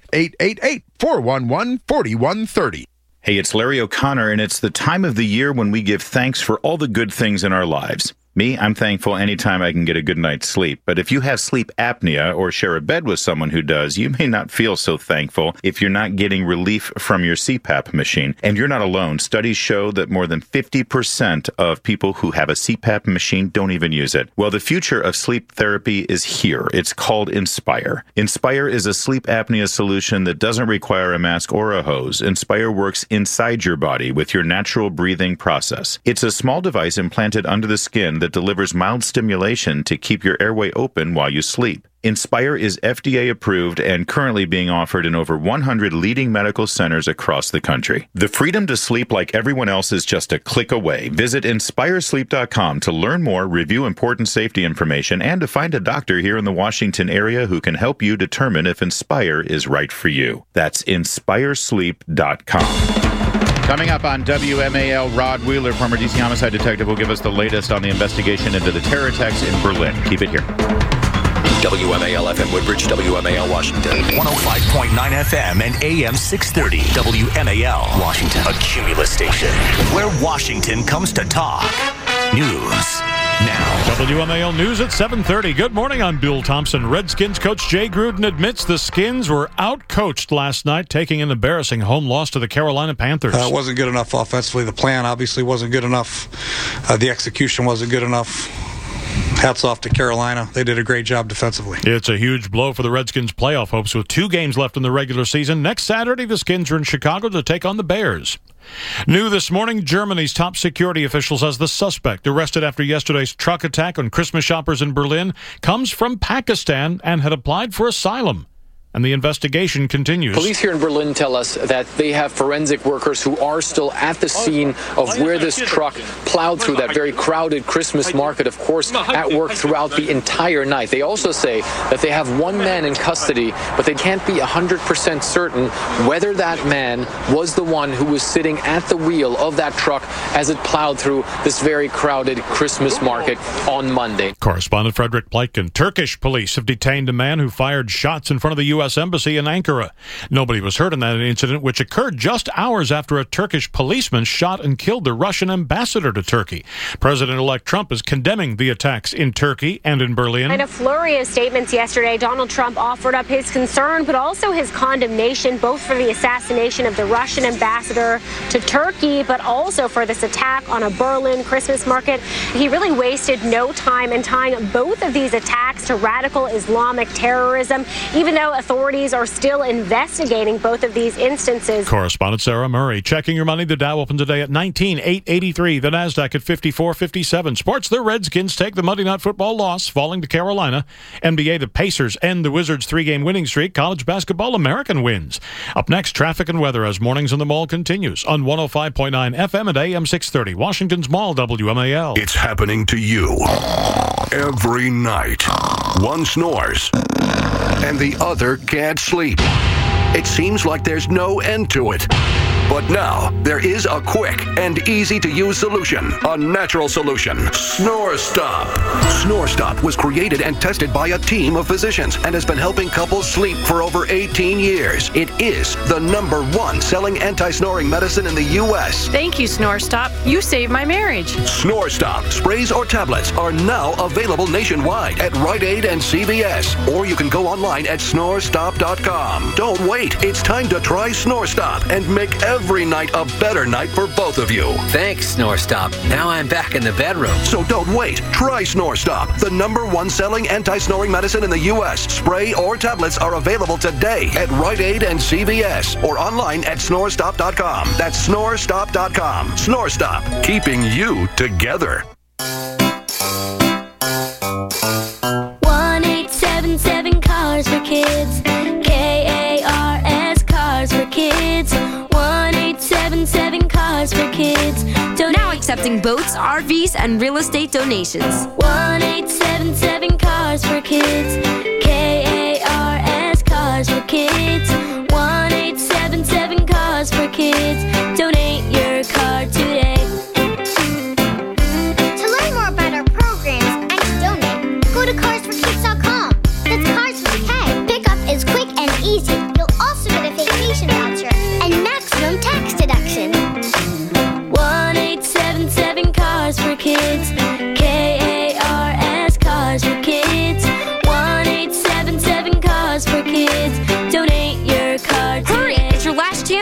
888-411-4130. Hey, it's Larry O'Connor, and it's the time of the year when we give thanks for all the good things in our lives. Me, I'm thankful anytime I can get a good night's sleep. But if you have sleep apnea or share a bed with someone who does, you may not feel so thankful if you're not getting relief from your CPAP machine. And you're not alone. Studies show that more than 50% of people who have a CPAP machine don't even use it. Well, the future of sleep therapy is here. It's called Inspire. Inspire is a sleep apnea solution that doesn't require a mask or a hose. Inspire works inside your body with your natural breathing process. It's a small device implanted under the skin that delivers mild stimulation to keep your airway open while you sleep. Inspire is FDA approved and currently being offered in over 100 leading medical centers across the country. The freedom to sleep like everyone else is just a click away. Visit InspireSleep.com to learn more, review important safety information, and to find a doctor here in the Washington area who can help you determine if Inspire is right for you. That's InspireSleep.com. Coming up on WMAL, Rod Wheeler, former D.C. homicide detective, will give us the latest on the investigation into the terror attacks in Berlin. Keep it here. WMAL FM Woodbridge, WMAL Washington. 105.9 FM and AM 630. WMAL Washington. A Cumulus station where Washington comes to talk. News now. WMAL News at 7:30. Good morning, I'm Bill Thompson. Redskins coach Jay Gruden admits the Skins were out-coached last night, taking an embarrassing home loss to the Carolina Panthers. It wasn't good enough offensively. The plan obviously wasn't good enough. The execution wasn't good enough. Hats off to Carolina. They did a great job defensively. It's a huge blow for the Redskins' playoff hopes with 2 games left in the regular season. Next Saturday, the Skins are in Chicago to take on the Bears. New this morning, Germany's top security official says the suspect arrested after yesterday's truck attack on Christmas shoppers in Berlin comes from Pakistan and had applied for asylum. And the investigation continues. Police here in Berlin tell us that they have forensic workers who are still at the scene of where this truck plowed through that very crowded Christmas market, of course, at work throughout the entire night. They also say that they have one man in custody, but they can't be 100% certain whether that man was the one who was sitting at the wheel of that truck as it plowed through this very crowded Christmas market on Monday. Correspondent Frederick Pleitgen. Turkish police have detained a man who fired shots in front of the U.S. Embassy in Ankara. Nobody was hurt in that incident, which occurred just hours after a Turkish policeman shot and killed the Russian ambassador to Turkey. President-elect Trump is condemning the attacks in Turkey and in Berlin. In a flurry of statements yesterday, Donald Trump offered up his concern, but also his condemnation, both for the assassination of the Russian ambassador to Turkey, but also for this attack on a Berlin Christmas market. He really wasted no time in tying both of these attacks to radical Islamic terrorism, even though authorities are still investigating both of these instances. Correspondent Sarah Murray. Checking your money, the Dow opened today at 19,883. The Nasdaq at 54.57. Sports, the Redskins take the Monday Night Football loss, falling to Carolina. NBA, the Pacers end the Wizards' 3-game winning streak. College basketball, American wins. Up next, traffic and weather as Mornings in the Mall continues on 105.9 FM and AM 630. Washington's Mall, WMAL. It's happening to you every night. One snores and the other can't sleep. It seems like there's no end to it. But now, there is a quick and easy-to-use solution. A natural solution. Snore Stop. Snore Stop was created and tested by a team of physicians and has been helping couples sleep for over 18 years. It is the #1 selling anti-snoring medicine in the U.S. Thank you, Snore Stop. You saved my marriage. Snore Stop sprays or tablets are now available nationwide at Rite Aid and CVS. Or you can go online at snorestop.com. Don't wait. It's time to try Snore Stop and make every night a better night for both of you. Thanks, Snore Stop. Now I'm back in the bedroom. So don't wait. Try Snore Stop, the #1 selling anti-snoring medicine in the U.S. Spray or tablets are available today at Rite Aid and CVS or online at snorestop.com. That's snorestop.com. Snore Stop, keeping you together. 1-877 Cars for Kids. KARS Cars for Kids. 1-877 Cars for Kids. Now accepting boats, RVs, and real estate donations. 1-877 Cars for Kids. KARS Cars for Kids. 1-877 Cars for Kids. Donate your car today. To learn more about our programs and to donate, go to carsforkids.com. That's Cars with a K. Pickup is quick and easy. You'll also get a vacation voucher and maximum tax deduction. 1-877 Cars for Kids. KARS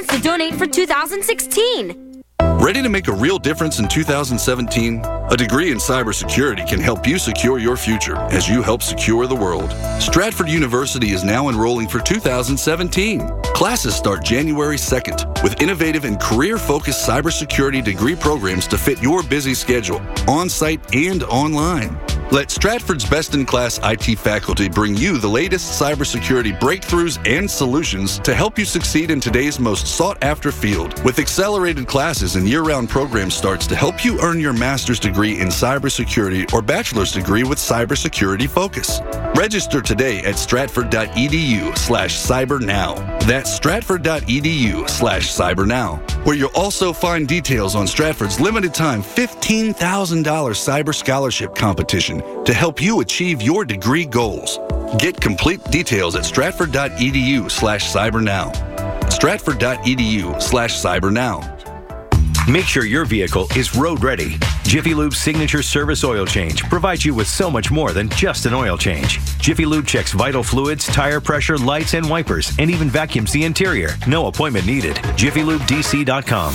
chance to donate for 2016. Ready to make a real difference in 2017? A degree in cybersecurity can help you secure your future as you help secure the world. Stratford University is now enrolling for 2017. Classes start January 2nd with innovative and career-focused cybersecurity degree programs to fit your busy schedule, on-site and online. Let Stratford's best-in-class IT faculty bring you the latest cybersecurity breakthroughs and solutions to help you succeed in today's most sought-after field. With accelerated classes and year-round program starts to help you earn your master's degree in cybersecurity or bachelor's degree with cybersecurity focus. Register today at stratford.edu/cybernow. That's stratford.edu/cybernow, where you'll also find details on Stratford's limited-time $15,000 cyber scholarship competition to help you achieve your degree goals. Get complete details at stratford.edu/cybernow. stratford.edu/cybernow. Make sure your vehicle is road ready. Jiffy Lube's signature service oil change provides you with so much more than just an oil change. Jiffy Lube checks vital fluids, tire pressure, lights, and wipers, and even vacuums the interior. No appointment needed. JiffyLubeDC.com.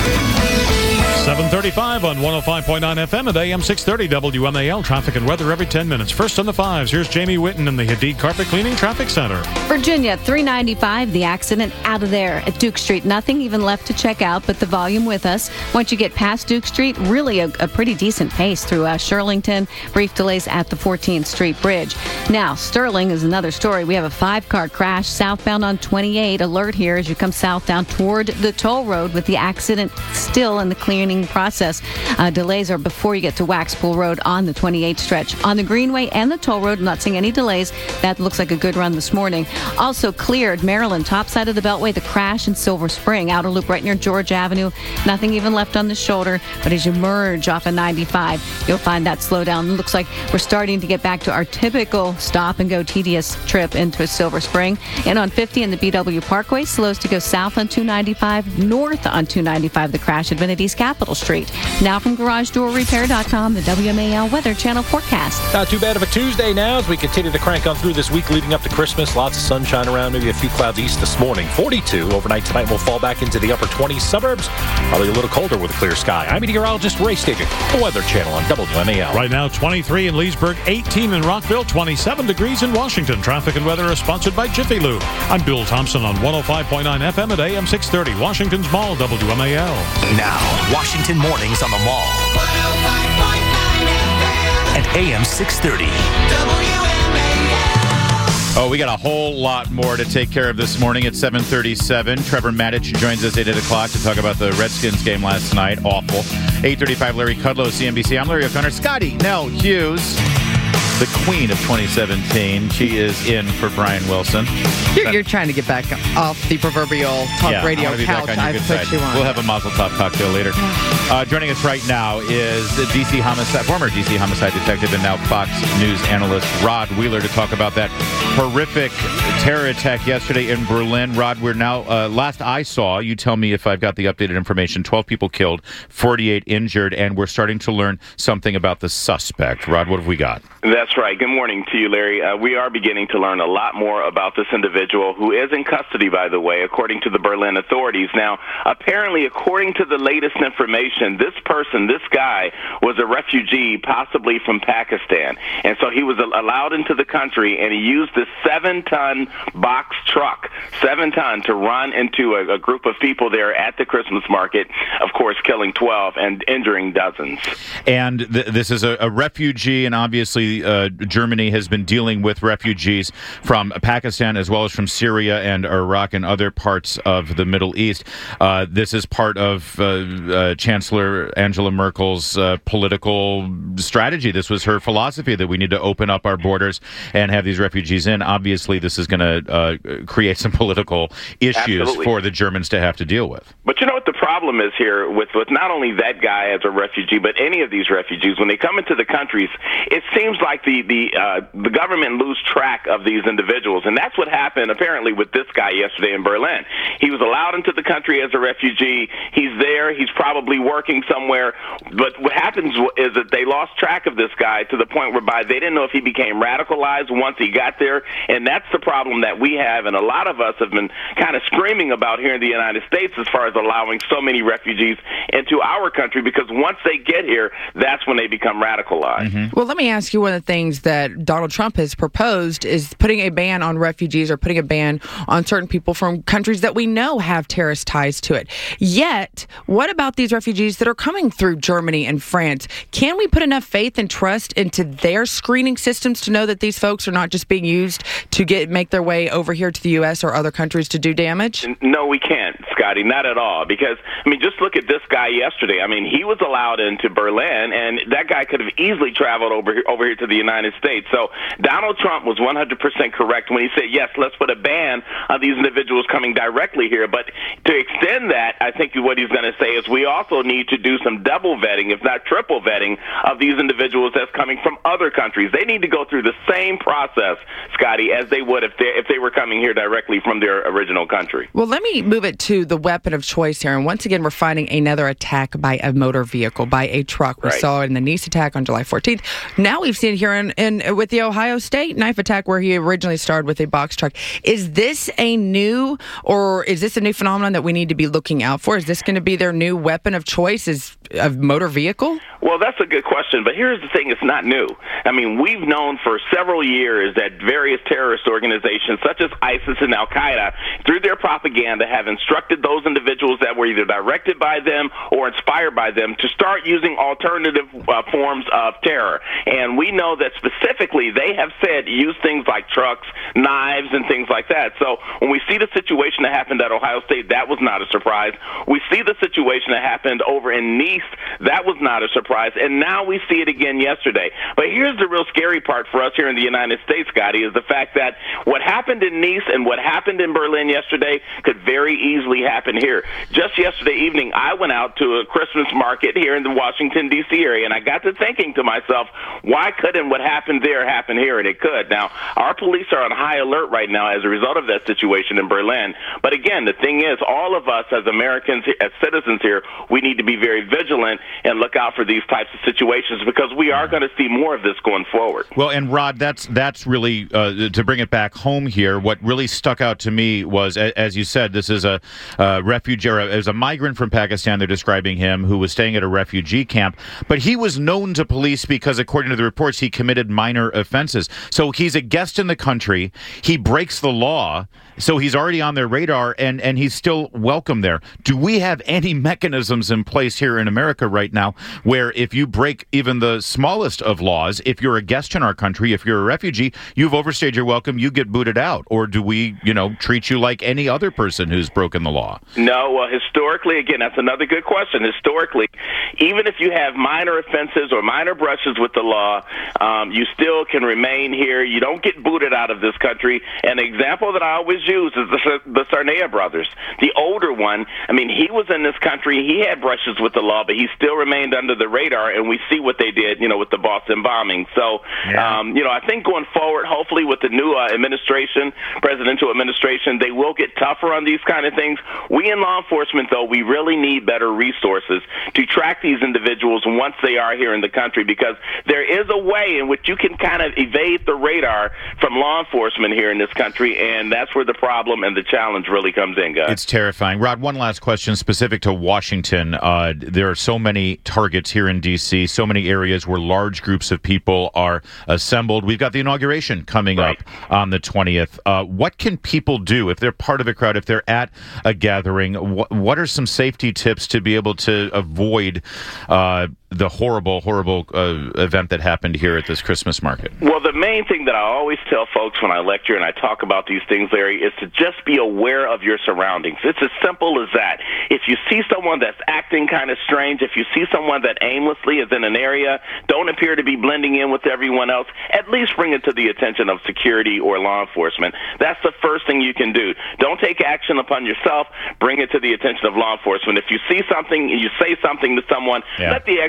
7:35 on 105.9 FM at AM 630 WMAL. Traffic and weather every 10 minutes. First on the fives, here's Jamie Whitten in the Hadid Carpet Cleaning Traffic Center. Virginia, 395, the accident out of there at Duke Street. Nothing even left to check out, but the volume with us. Once you get past Duke Street, really a pretty decent pace through Shirlington. Brief delays at the 14th Street Bridge. Now, Sterling is another story. We have a 5-car crash southbound on 28. Alert here as you come south down toward the toll road with the accident still in the clearing process. Delays are before you get to Waxpool Road on the 28th stretch. On the Greenway and the toll road, not seeing any delays. That looks like a good run this morning. Also cleared Maryland, top side of the Beltway, the crash in Silver Spring. Outer loop right near George Avenue. Nothing even left on the shoulder, but as you merge off of 95, you'll find that slow down. It looks like we're starting to get back to our typical stop and go tedious trip into Silver Spring. And on 50 in the BW Parkway, slows to go south on 295, north on 295. The crash had been at East Capitol Street. Now from GarageDoorRepair.com, the WMAL Weather Channel forecast. Not too bad of a Tuesday now as we continue to crank on through this week leading up to Christmas. Lots of sunshine around, maybe a few clouds east this morning. 42 overnight tonight. We'll fall back into the upper 20s suburbs. Probably a little colder with a clear sky. I'm meteorologist Ray Staging, the Weather Channel on WMAL. Right now, 23 in Leesburg, 18 in Rockville, 27 degrees in Washington. Traffic and weather is sponsored by Jiffy Lube. I'm Bill Thompson on 105.9 FM at AM 630, Washington's Mall, WMAL. Now, Washington mornings on the Mall. 105.9 FM and AM 630. Oh, we got a whole lot more to take care of this morning at 7:37. Trevor Maddich joins us at 8 o'clock to talk about the Redskins game last night. Awful. 8:35, Larry Kudlow, CNBC. I'm Larry O'Connor. Scotty Nell Hughes, the queen of 2017. She is in for Brian Wilson. You're trying to get back off the proverbial talk radio couch I've put you on. We'll have a Mazel Tov cocktail later. Joining us right now is former DC homicide detective and now Fox News analyst Rod Wheeler to talk about that horrific terror attack yesterday in Berlin. Rod, we're now, last I saw, you tell me if I've got the updated information, 12 people killed, 48 injured, and we're starting to learn something about the suspect. Rod, what have we got? That's right. Good morning to you, Larry. We are beginning to learn a lot more about this individual who is in custody, by the way, according to the Berlin authorities. Now, apparently, according to the latest information, this guy, was a refugee, possibly from Pakistan. And so he was allowed into the country, and he used this 7-ton box truck, 7-ton, to run into a group of people there at the Christmas market, of course, killing 12 and injuring dozens. And this is a refugee, and obviously Germany has been dealing with refugees from Pakistan as well as from Syria and Iraq and other parts of the Middle East. This is part of Chancellor Angela Merkel's political strategy. This was her philosophy that we need to open up our borders and have these refugees in. Obviously, this is going to create some political issues Absolutely. for the Germans to have to deal with. But you know what the problem is here with not only that guy as a refugee, but any of these refugees, when they come into the countries, it seems like see the government lose track of these individuals. And that's what happened, apparently, with this guy yesterday in Berlin. He was allowed into the country as a refugee. He's there. He's probably working somewhere. But what happens is that they lost track of this guy to the point whereby they didn't know if he became radicalized once he got there. And that's the problem that we have, and a lot of us have been kind of screaming about here in the United States as far as allowing so many refugees into our country, because once they get here, that's when they become radicalized. Mm-hmm. Well, let me ask you, one of the things that Donald Trump has proposed is putting a ban on refugees, or putting a ban on certain people from countries that we know have terrorist ties to it. Yet, what about these refugees that are coming through Germany and France? Can we put enough faith and trust into their screening systems to know that these folks are not just being used to make their way over here to the U.S. or other countries to do damage? No, we can't, Scotty, not at all. Because, I mean, just look at this guy yesterday. I mean, he was allowed into Berlin, and that guy could have easily traveled over here to the United States. So Donald Trump was 100% correct when he said, yes, let's put a ban on these individuals coming directly here. But to extend that, I think what he's going to say is we also need to do some double vetting, if not triple vetting, of these individuals that's coming from other countries. They need to go through the same process, Scotty, as they would if they were coming here directly from their original country. Well, let me move it to the weapon of choice here. And once again, we're finding another attack by a motor vehicle, by a truck. We saw it in the Nice attack on July 14th. Now we've seen it here with the Ohio State knife attack, where he originally started with a box truck. Is this a new phenomenon that we need to be looking out for? Is this going to be their new weapon of choice, is a motor vehicle? Well, that's a good question, but here's the thing, it's not new. I mean, we've known for several years that various terrorist organizations, such as ISIS and Al-Qaeda, through their propaganda, have instructed those individuals that were either directed by them or inspired by them to start using alternative forms of terror. And we know that specifically they have said use things like trucks, knives, and things like that. So when we see the situation that happened at Ohio State, that was not a surprise. We see the situation that happened over in Nice, that was not a surprise. And now we see it again yesterday. But here's the real scary part for us here in the United States, Scotty, is the fact that what happened in Nice and what happened in Berlin yesterday could very easily happen here. Just yesterday evening, I went out to a Christmas market here in the Washington, D.C. area, and I got to thinking to myself, why couldn't what happened there happen here? And it could. Now, our police are on high alert right now as a result of that situation in Berlin. But again, the thing is, all of us as Americans, as citizens here, we need to be very vigilant and look out for these types of situations, because we are going to see more of this going forward. Well, and Rod, that's really, to bring it back home here, what really stuck out to me was, as you said, this is a refugee, or as a migrant from Pakistan, they're describing him, who was staying at a refugee camp, but he was known to police because, according to the reports, he committed minor offenses. So he's a guest in the country, he breaks the law, so he's already on their radar, and he's still welcome there. Do we have any mechanisms in place here in America right now where if you break even the smallest of laws, if you're a guest in our country, if you're a refugee, you've overstayed your welcome, you get booted out? Or do we, treat you like any other person who's broken the law? No, well, historically, again, that's another good question. Historically, even if you have minor offenses or minor brushes with the law, you still can remain here. You don't get booted out of this country. An example that I always use is the Sarnea brothers. The older one, I mean, he was in this country, he had brushes with the law, but he still remained under the radar, and we see what they did, with the Boston bombing. So, I think going forward, hopefully with the new presidential administration, they will get tougher on these kind of things. We in law enforcement, though, we really need better resources to track these individuals once they are here in the country, because there is a way in which you can kind of evade the radar from law enforcement here in this country, and that's where the problem and the challenge really comes in, guys. It's terrifying. Rod, one last question specific to Washington. There are so many targets here in D.C., so many areas where large groups of people are assembled. We've got the inauguration coming up on the 20th. What can people do if they're part of a crowd, if they're at a gathering? What are some safety tips to be able to avoid the horrible event that happened here at this Christmas market? Well, the main thing that I always tell folks when I lecture and I talk about these things, Larry, is to just be aware of your surroundings. It's as simple as that. If you see someone that's acting kind of strange, if you see someone that aimlessly is in an area, don't appear to be blending in with everyone else, at least bring it to the attention of security or law enforcement. That's the first thing you can do. Don't take action upon yourself. Bring it to the attention of law enforcement. If you see something and you say something to someone, let the expert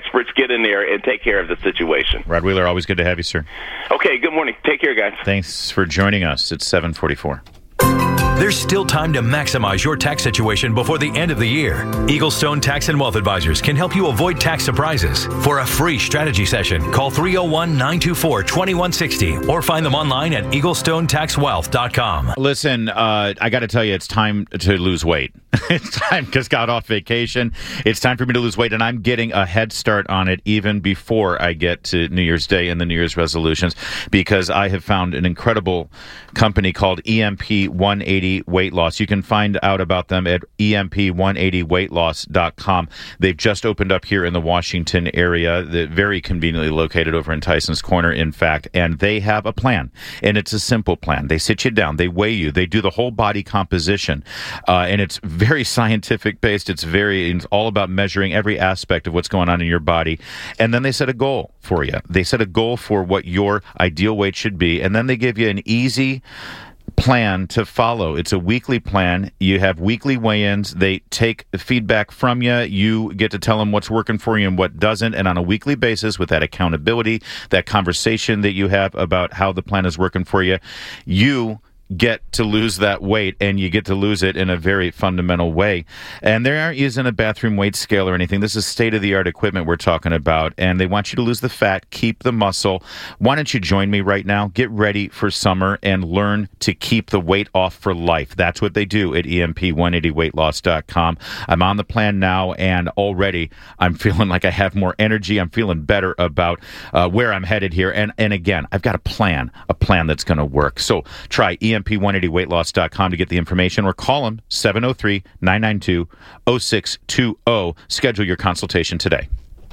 experts get in there and take care of the situation. Rod Wheeler, always good to have you, sir. Okay, good morning. Take care, guys. Thanks for joining us. It's 7:44. There's still time to maximize your tax situation before the end of the year. Eaglestone Tax and Wealth Advisors can help you avoid tax surprises. For a free strategy session, call 301-924-2160 or find them online at eaglestonetaxwealth.com. Listen, I got to tell you, it's time to lose weight. It's time because got off vacation. It's time for me to lose weight, and I'm getting a head start on it even before I get to New Year's Day and the New Year's resolutions, because I have found an incredible company called EMP 180 Weight Loss. You can find out about them at EMP180weightloss.com. They've just opened up here in the Washington area. They're very conveniently located over in Tyson's Corner, in fact, and they have a plan, and it's a simple plan. They sit you down, they weigh you, they do the whole body composition, and it's very scientific based. It's all about measuring every aspect of what's going on in your body, and then they set a goal for you. They set a goal for what your ideal weight should be, and then they give you an easy plan to follow. It's a weekly plan. You have weekly weigh-ins. They take feedback from you. You get to tell them what's working for you and what doesn't. And on a weekly basis, with that accountability, that conversation that you have about how the plan is working for you, you get to lose that weight, and you get to lose it in a very fundamental way. And there isn't a bathroom weight scale or anything. This is state-of-the-art equipment we're talking about, and they want you to lose the fat, keep the muscle. Why don't you join me right now? Get ready for summer and learn to keep the weight off for life. That's what they do at EMP180weightloss.com. I'm on the plan now, and already I'm feeling like I have more energy. I'm feeling better about where I'm headed here. And again, I've got a plan that's going to work. So try EMP180weightloss.com to get the information, or call them 703-992-0620. Schedule your consultation today.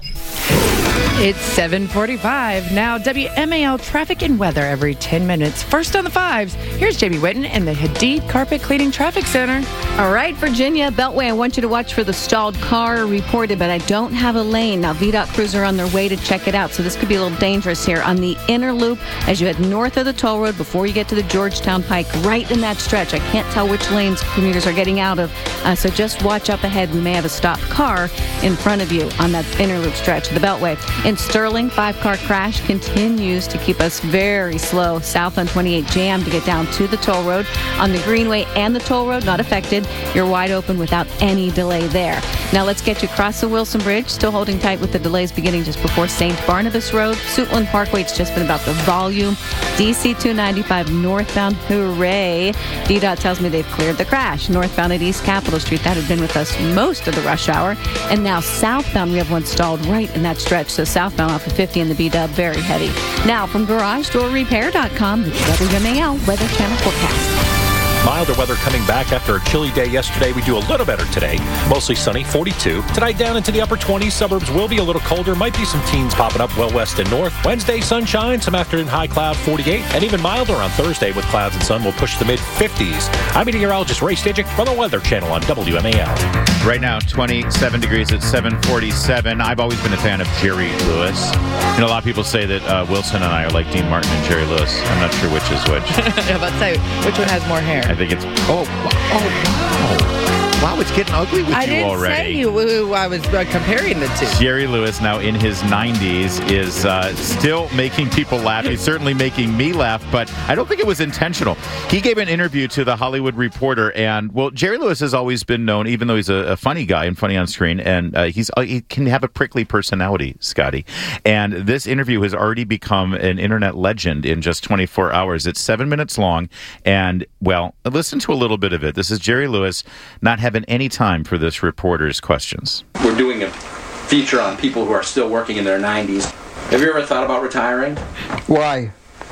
It's 7:45 now. WMAL traffic and weather every 10 minutes. First on the fives, here's Jamie Whitten in the Hadid Carpet Cleaning Traffic Center. All right, Virginia Beltway, I want you to watch for the stalled car reported, but I don't have a lane. Now, VDOT crews are on their way to check it out, so this could be a little dangerous here. On the inner loop, as you head north of the toll road before you get to the Georgetown Pike, right in that stretch. I can't tell which lanes commuters are getting out of, so just watch up ahead. We may have a stopped car in front of you on that inner loop stretch of the Beltway. In Sterling, 5-car crash continues to keep us very slow. South on 28 jam to get down to the toll road. On the Greenway and the toll road, not affected. You're wide open without any delay there. Now let's get you across the Wilson Bridge. Still holding tight with the delays beginning just before St. Barnabas Road. Suitland Parkway, it's just been about the volume. DC 295 northbound, hooray. VDOT tells me they've cleared the crash. Northbound at East Capitol Street, that had been with us most of the rush hour. And now southbound, we have one stalled right in that stretch. So southbound off of 50 in the B-Dub, very heavy. Now from GarageDoorRepair.com, the WMAL Weather Channel forecast. Milder weather coming back after a chilly day yesterday. We do a little better today. Mostly sunny, 42. Tonight down into the upper 20s. Suburbs will be a little colder. Might be some teens popping up well west and north. Wednesday, sunshine. Some afternoon high cloud, 48. And even milder on Thursday with clouds and sun will push the mid-50s. I'm meteorologist Ray Stidgick from the Weather Channel on WMAL. Right now, 27 degrees at 7:47. I've always been a fan of Jerry Lewis. You know, a lot of people say that Wilson and I are like Dean Martin and Jerry Lewis. I'm not sure which is which. I was about to say, which one has more hair? I think it's... Oh, wow. Wow, it's getting ugly with you already. I didn't say who I was comparing the two. Jerry Lewis, now in his 90s, is still making people laugh. He's certainly making me laugh, but I don't think it was intentional. He gave an interview to the Hollywood Reporter, and, well, Jerry Lewis has always been known, even though he's a funny guy and funny on screen, and he can have a prickly personality, Scotty. And this interview has already become an internet legend in just 24 hours. It's 7 minutes long, and, well, listen to a little bit of it. This is Jerry Lewis not having any time for this reporter's questions. We're doing a feature on people who are still working in their 90s. Have you ever thought about retiring? Why?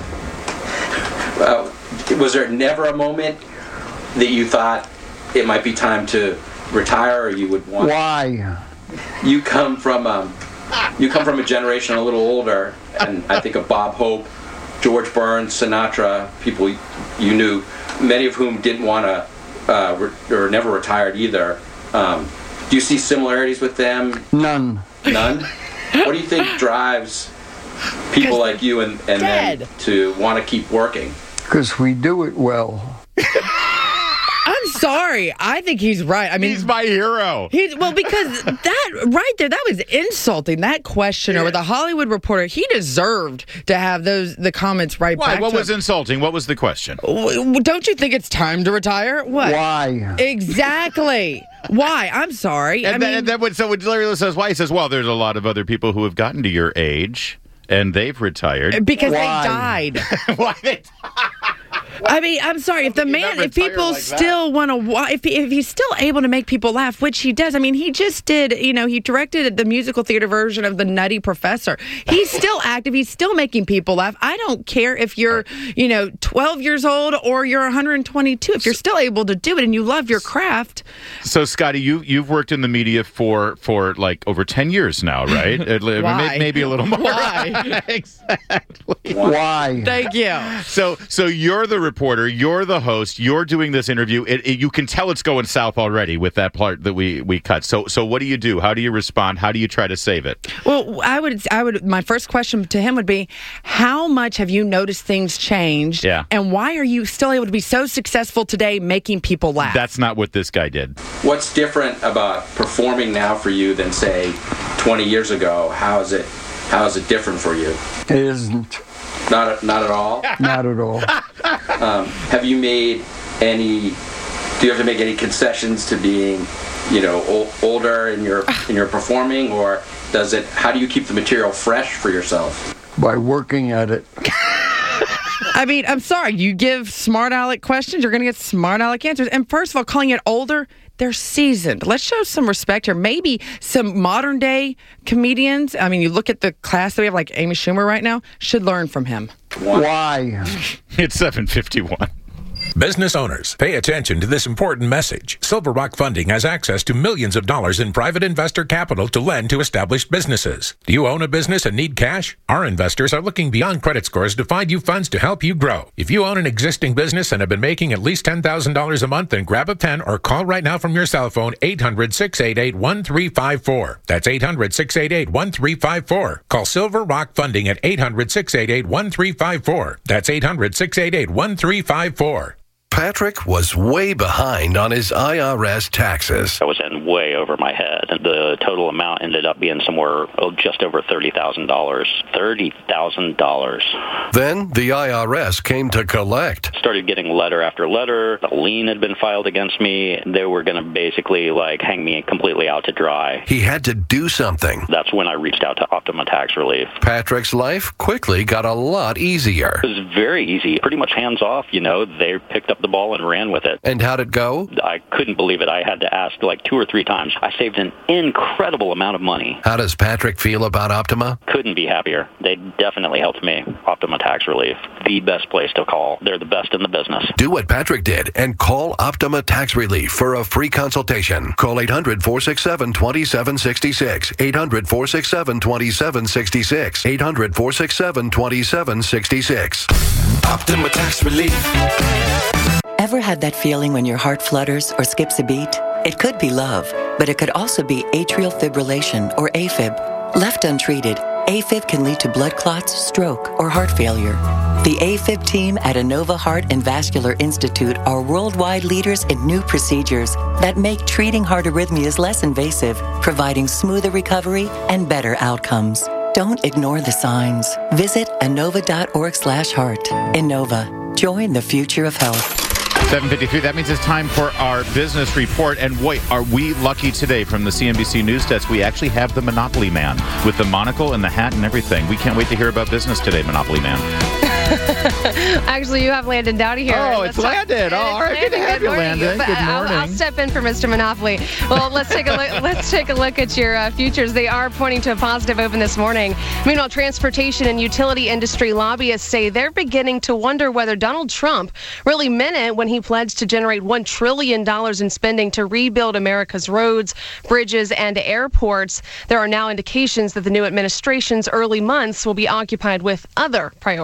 Was there never a moment that you thought it might be time to retire, or you would want? Why? You come from a generation a little older, and I think of Bob Hope, George Burns, Sinatra, people you knew, many of whom didn't want to or never retired either. Do you see similarities with them? None. None? What do you think drives people like you and them to want to keep working? Because we do it well. I'm sorry. I think he's right. I mean, he's my hero. Because that right there, that was insulting. That questioner with the Hollywood Reporter, he deserved to have the comments right back. What to was him. Insulting? What was the question? Don't you think it's time to retire? What? Why? Exactly. Why? I'm sorry. So when Larry Lewis says why, he says, well, there's a lot of other people who have gotten to your age and they've retired. Because they died. Why they I mean, I'm sorry. If people still want to, if he's still able to make people laugh, which he does. I mean, he just did. He directed the musical theater version of The Nutty Professor. He's still active. He's still making people laugh. I don't care if you're, 12 years old or you're 122. If you're still able to do it and you love your craft. So, Scotty, you've worked in the media for like over 10 years now, right? Why? Maybe a little more. Why? Exactly. Why? Thank you. So you're the reporter, you're the host, you're doing this interview. You can tell it's going south already with that part that we cut. So what do you do? How do you respond? How do you try to save it? Well, I would. My first question to him would be, how much have you noticed things changed? Yeah. And why are you still able to be so successful today, making people laugh? That's not what this guy did. What's different about performing now for you than, say, 20 years ago? How is it different for you? It isn't. Not at all? Not at all. Have you made do you have to make any concessions to being, older in your performing, or how do you keep the material fresh for yourself? By working at it. I mean, I'm sorry. You give smart aleck questions, you're going to get smart aleck answers. And first of all, calling it older, they're seasoned. Let's show some respect here. Maybe some modern day comedians, I mean, you look at the class that we have, like Amy Schumer right now, should learn from him. Why? It's 7:51. Business owners, pay attention to this important message. Silver Rock Funding has access to millions of dollars in private investor capital to lend to established businesses. Do you own a business and need cash? Our investors are looking beyond credit scores to find you funds to help you grow. If you own an existing business and have been making at least $10,000 a month, then grab a pen or call right now from your cell phone 800-688-1354. That's 800-688-1354. Call Silver Rock Funding at 800-688-1354. That's 800-688-1354. Patrick was way behind on his IRS taxes. I was in way over my head, and the total amount ended up being somewhere just over $30,000. $30,000. Then the IRS came to collect. Started getting letter after letter. A lien had been filed against me. They were going to basically hang me completely out to dry. He had to do something. That's when I reached out to Optima Tax Relief. Patrick's life quickly got a lot easier. It was very easy, pretty much hands off. They picked up the ball and ran with it. And how'd it go? I couldn't believe it. I had to ask 2 or 3 times. I saved an incredible amount of money. How does Patrick feel about Optima? Couldn't be happier. They definitely helped me. Optima Tax Relief, the best place to call. They're the best in the business. Do what Patrick did and call Optima Tax Relief for a free consultation. Call 800-467-2766. 800-467-2766. 800-467-2766. Optima Tax Relief. Ever had that feeling when your heart flutters or skips a beat? It could be love, but it could also be atrial fibrillation or AFib. Left untreated, AFib can lead to blood clots, stroke, or heart failure. The AFib team at Inova Heart and Vascular Institute are worldwide leaders in new procedures that make treating heart arrhythmias less invasive, providing smoother recovery and better outcomes. Don't ignore the signs. Visit inova.org/heart. Inova. Join the future of health. 7:53. That means it's time for our business report. And boy, are we lucky today from the CNBC News Desk. We actually have the Monopoly Man with the monocle and the hat and everything. We can't wait to hear about business today, Monopoly Man. Actually, you have Landon Dowdy here. Oh, it's Landon. All right, good to have you, Landon. Good morning. I'll step in for Mr. Monopoly. Well, let's take a look. Let's take a look at your futures. They are pointing to a positive open this morning. Meanwhile, transportation and utility industry lobbyists say they're beginning to wonder whether Donald Trump really meant it when he pledged to generate $1 trillion in spending to rebuild America's roads, bridges, and airports. There are now indications that the new administration's early months will be occupied with other priorities.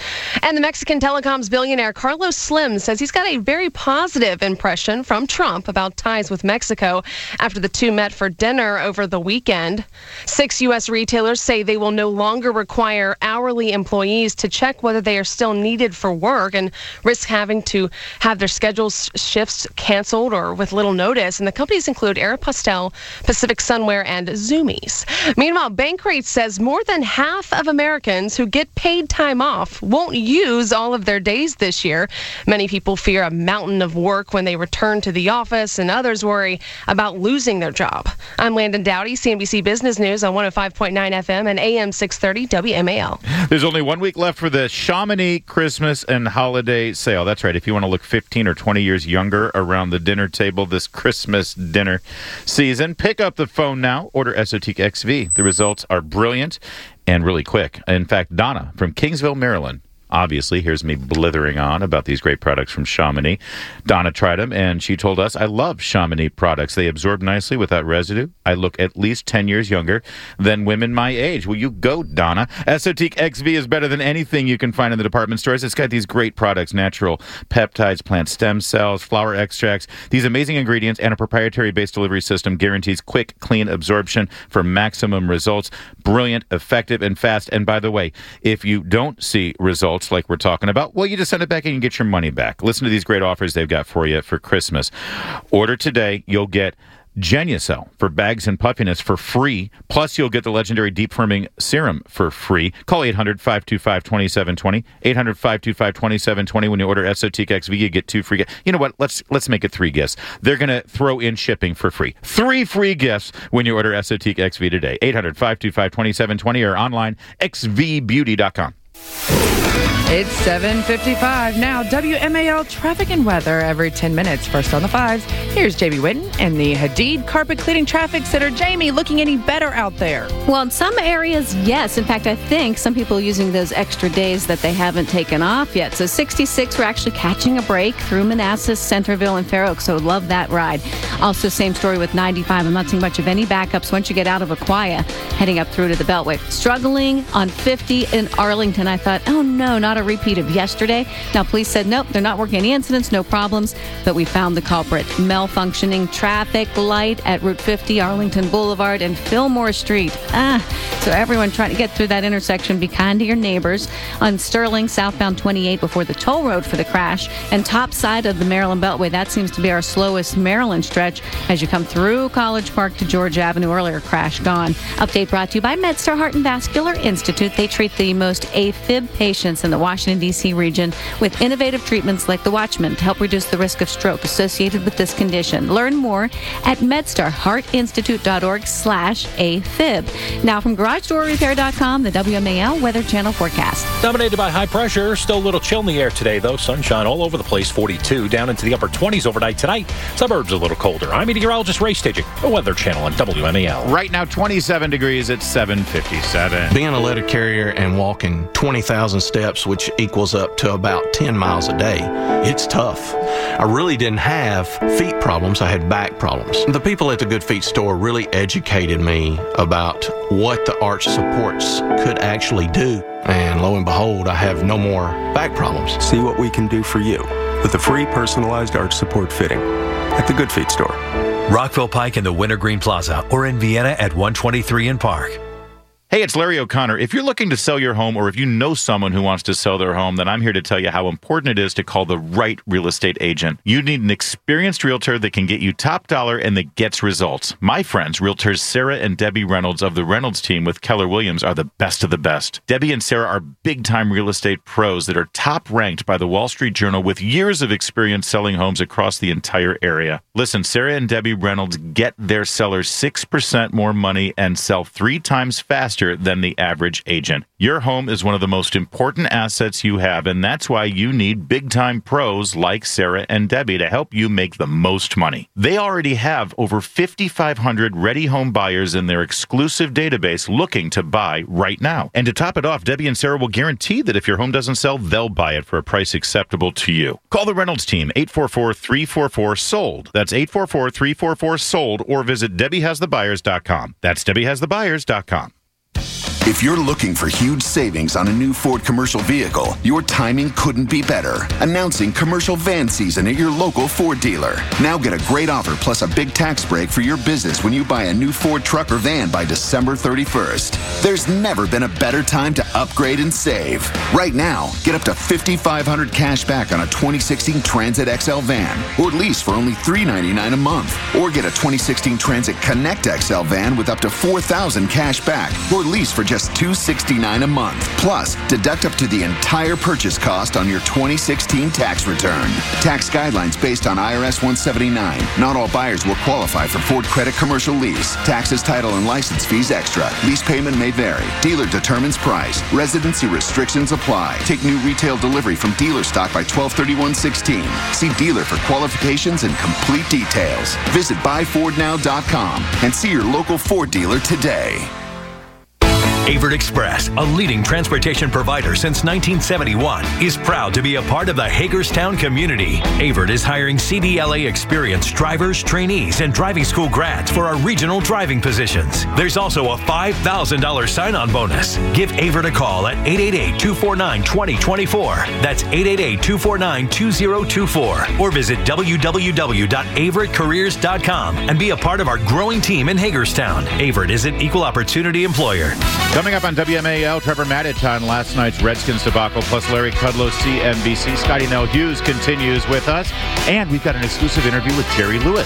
And the Mexican telecoms billionaire Carlos Slim says he's got a very positive impression from Trump about ties with Mexico after the two met for dinner over the weekend. 6 U.S. retailers say they will no longer require hourly employees to check whether they are still needed for work and risk having to have their schedules shifts canceled or with little notice. And the companies include Aeropostale, Pacific Sunwear, and Zoomies. Meanwhile, Bankrate says more than half of Americans who get paid time off won't use all of their days this year. Many people fear a mountain of work when they return to the office, and others worry about losing their job. I'm Landon Dowdy, CNBC Business News on 105.9 FM and AM 630 WMAL. There's only 1 week left for the Chamonix Christmas and holiday sale. That's right. If you want to look 15 or 20 years younger around the dinner table this Christmas dinner season, pick up the phone now. Order Esotique XV. The results are brilliant and really quick. In fact, Donna from Kingsville, Maryland, obviously hears me blithering on about these great products from Chamonix. Donna tried them, and she told us, I love Chamonix products. They absorb nicely without residue. I look at least 10 years younger than women my age. Well, you go, Donna. Esotique XV is better than anything you can find in the department stores. It's got these great products, natural peptides, plant stem cells, flower extracts. These amazing ingredients and a proprietary-based delivery system guarantees quick, clean absorption for maximum results. Brilliant, effective, and fast. And by the way, if you don't see results like we're talking about, well, you just send it back and you get your money back. Listen to these great offers they've got for you for Christmas. Order today. You'll get Genucel for bags and puffiness for free. Plus, you'll get the legendary deep firming serum for free. Call 800-525-2720. 800-525-2720. When you order Esotique XV, you get 2 free gifts. You know what? Let's make it 3 gifts. They're going to throw in shipping for free. 3 free gifts when you order Esotique XV today. 800-525-2720 or online, xvbeauty.com. It's 7:55 now. WMAL traffic and weather every 10 minutes. First on the 5s, here's Jamie Whitten and the Hadid Carpet Cleaning Traffic Center. Jamie, looking any better out there? Well, in some areas, yes. In fact, I think some people are using those extra days that they haven't taken off yet. So 66, we're actually catching a break through Manassas, Centerville, and Fair Oaks. So love that ride. Also, same story with 95. I'm not seeing much of any backups once you get out of Aquia, heading up through to the Beltway. Struggling on 50 in Arlington. I thought, oh no, not a repeat of yesterday. Now, police said, nope, they're not working any incidents, no problems, but we found the culprit. Malfunctioning traffic light at Route 50, Arlington Boulevard, and Fillmore Street. So everyone trying to get through that intersection, be kind to your neighbors. On Sterling, southbound 28 before the toll road for the crash, and top side of the Maryland Beltway, that seems to be our slowest Maryland stretch as you come through College Park to George Avenue. Earlier crash gone. Update brought to you by MedStar Heart and Vascular Institute. They treat the most AFib patients in the Washington, D.C. region with innovative treatments like the Watchman to help reduce the risk of stroke associated with this condition. Learn more at medstarheartinstitute.org/AFib. Now from GarageDoorRepair.com, the WMAL Weather Channel forecast. Dominated by high pressure, still a little chill in the air today, though. Sunshine all over the place, 42, down into the upper 20s overnight tonight. Suburbs a little colder. I'm meteorologist Ray Staging, the Weather Channel on WMAL. Right now, 27 degrees at 7:57. Being a letter carrier and walking 20,000 steps, which equals up to about 10 miles a day, it's tough. I really didn't have feet problems. I had back problems. The people at the Good Feet store really educated me about what the arch supports could actually do. And lo and behold, I have no more back problems. See what we can do for you with a free personalized arch support fitting at the Good Feet store. Rockville Pike in the Wintergreen Plaza or in Vienna at 123 in Park. Hey, it's Larry O'Connor. If you're looking to sell your home or if you know someone who wants to sell their home, then I'm here to tell you how important it is to call the right real estate agent. You need an experienced realtor that can get you top dollar and that gets results. My friends, realtors Sarah and Debbie Reynolds of the Reynolds team with Keller Williams are the best of the best. Debbie and Sarah are big-time real estate pros that are top-ranked by the Wall Street Journal with years of experience selling homes across the entire area. Listen, Sarah and Debbie Reynolds get their sellers 6% more money and sell 3 times faster than the average agent. Your home is one of the most important assets you have, and that's why you need big-time pros like Sarah and Debbie to help you make the most money. They already have over 5,500 ready home buyers in their exclusive database looking to buy right now. And to top it off, Debbie and Sarah will guarantee that if your home doesn't sell, they'll buy it for a price acceptable to you. Call the Reynolds team, 844-344-SOLD. That's 844-344-SOLD, or visit DebbieHasTheBuyers.com. That's DebbieHasTheBuyers.com. If you're looking for huge savings on a new Ford commercial vehicle, your timing couldn't be better. Announcing commercial van season at your local Ford dealer. Now get a great offer plus a big tax break for your business when you buy a new Ford truck or van by December 31st. There's never been a better time to upgrade and save. Right now, get up to $5,500 cash back on a 2016 Transit XL van or lease for only $399 a month. Or get a 2016 Transit Connect XL van with up to $4,000 cash back or lease for just $269 a month. Plus, deduct up to the entire purchase cost on your 2016 tax return. Tax guidelines based on IRS 179. Not all buyers will qualify for Ford Credit Commercial Lease. Taxes, title, and license fees extra. Lease payment may vary. Dealer determines price. Residency restrictions apply. Take new retail delivery from dealer stock by 12/31/16. See dealer for qualifications and complete details. Visit buyfordnow.com and see your local Ford dealer today. Avert Express, a leading transportation provider since 1971, is proud to be a part of the Hagerstown community. Avert is hiring CDLA experienced drivers, trainees, and driving school grads for our regional driving positions. There's also a $5,000 sign-on bonus. Give Avert a call at 888-249-2024. That's 888-249-2024. Or visit www.averettcareers.com and be a part of our growing team in Hagerstown. Avert is an equal opportunity employer. Coming up on WMAL, Trevor Maddich on last night's Redskins debacle, plus Larry Kudlow, CNBC. Scotty Nell Hughes continues with us, and we've got an exclusive interview with Jerry Lewis.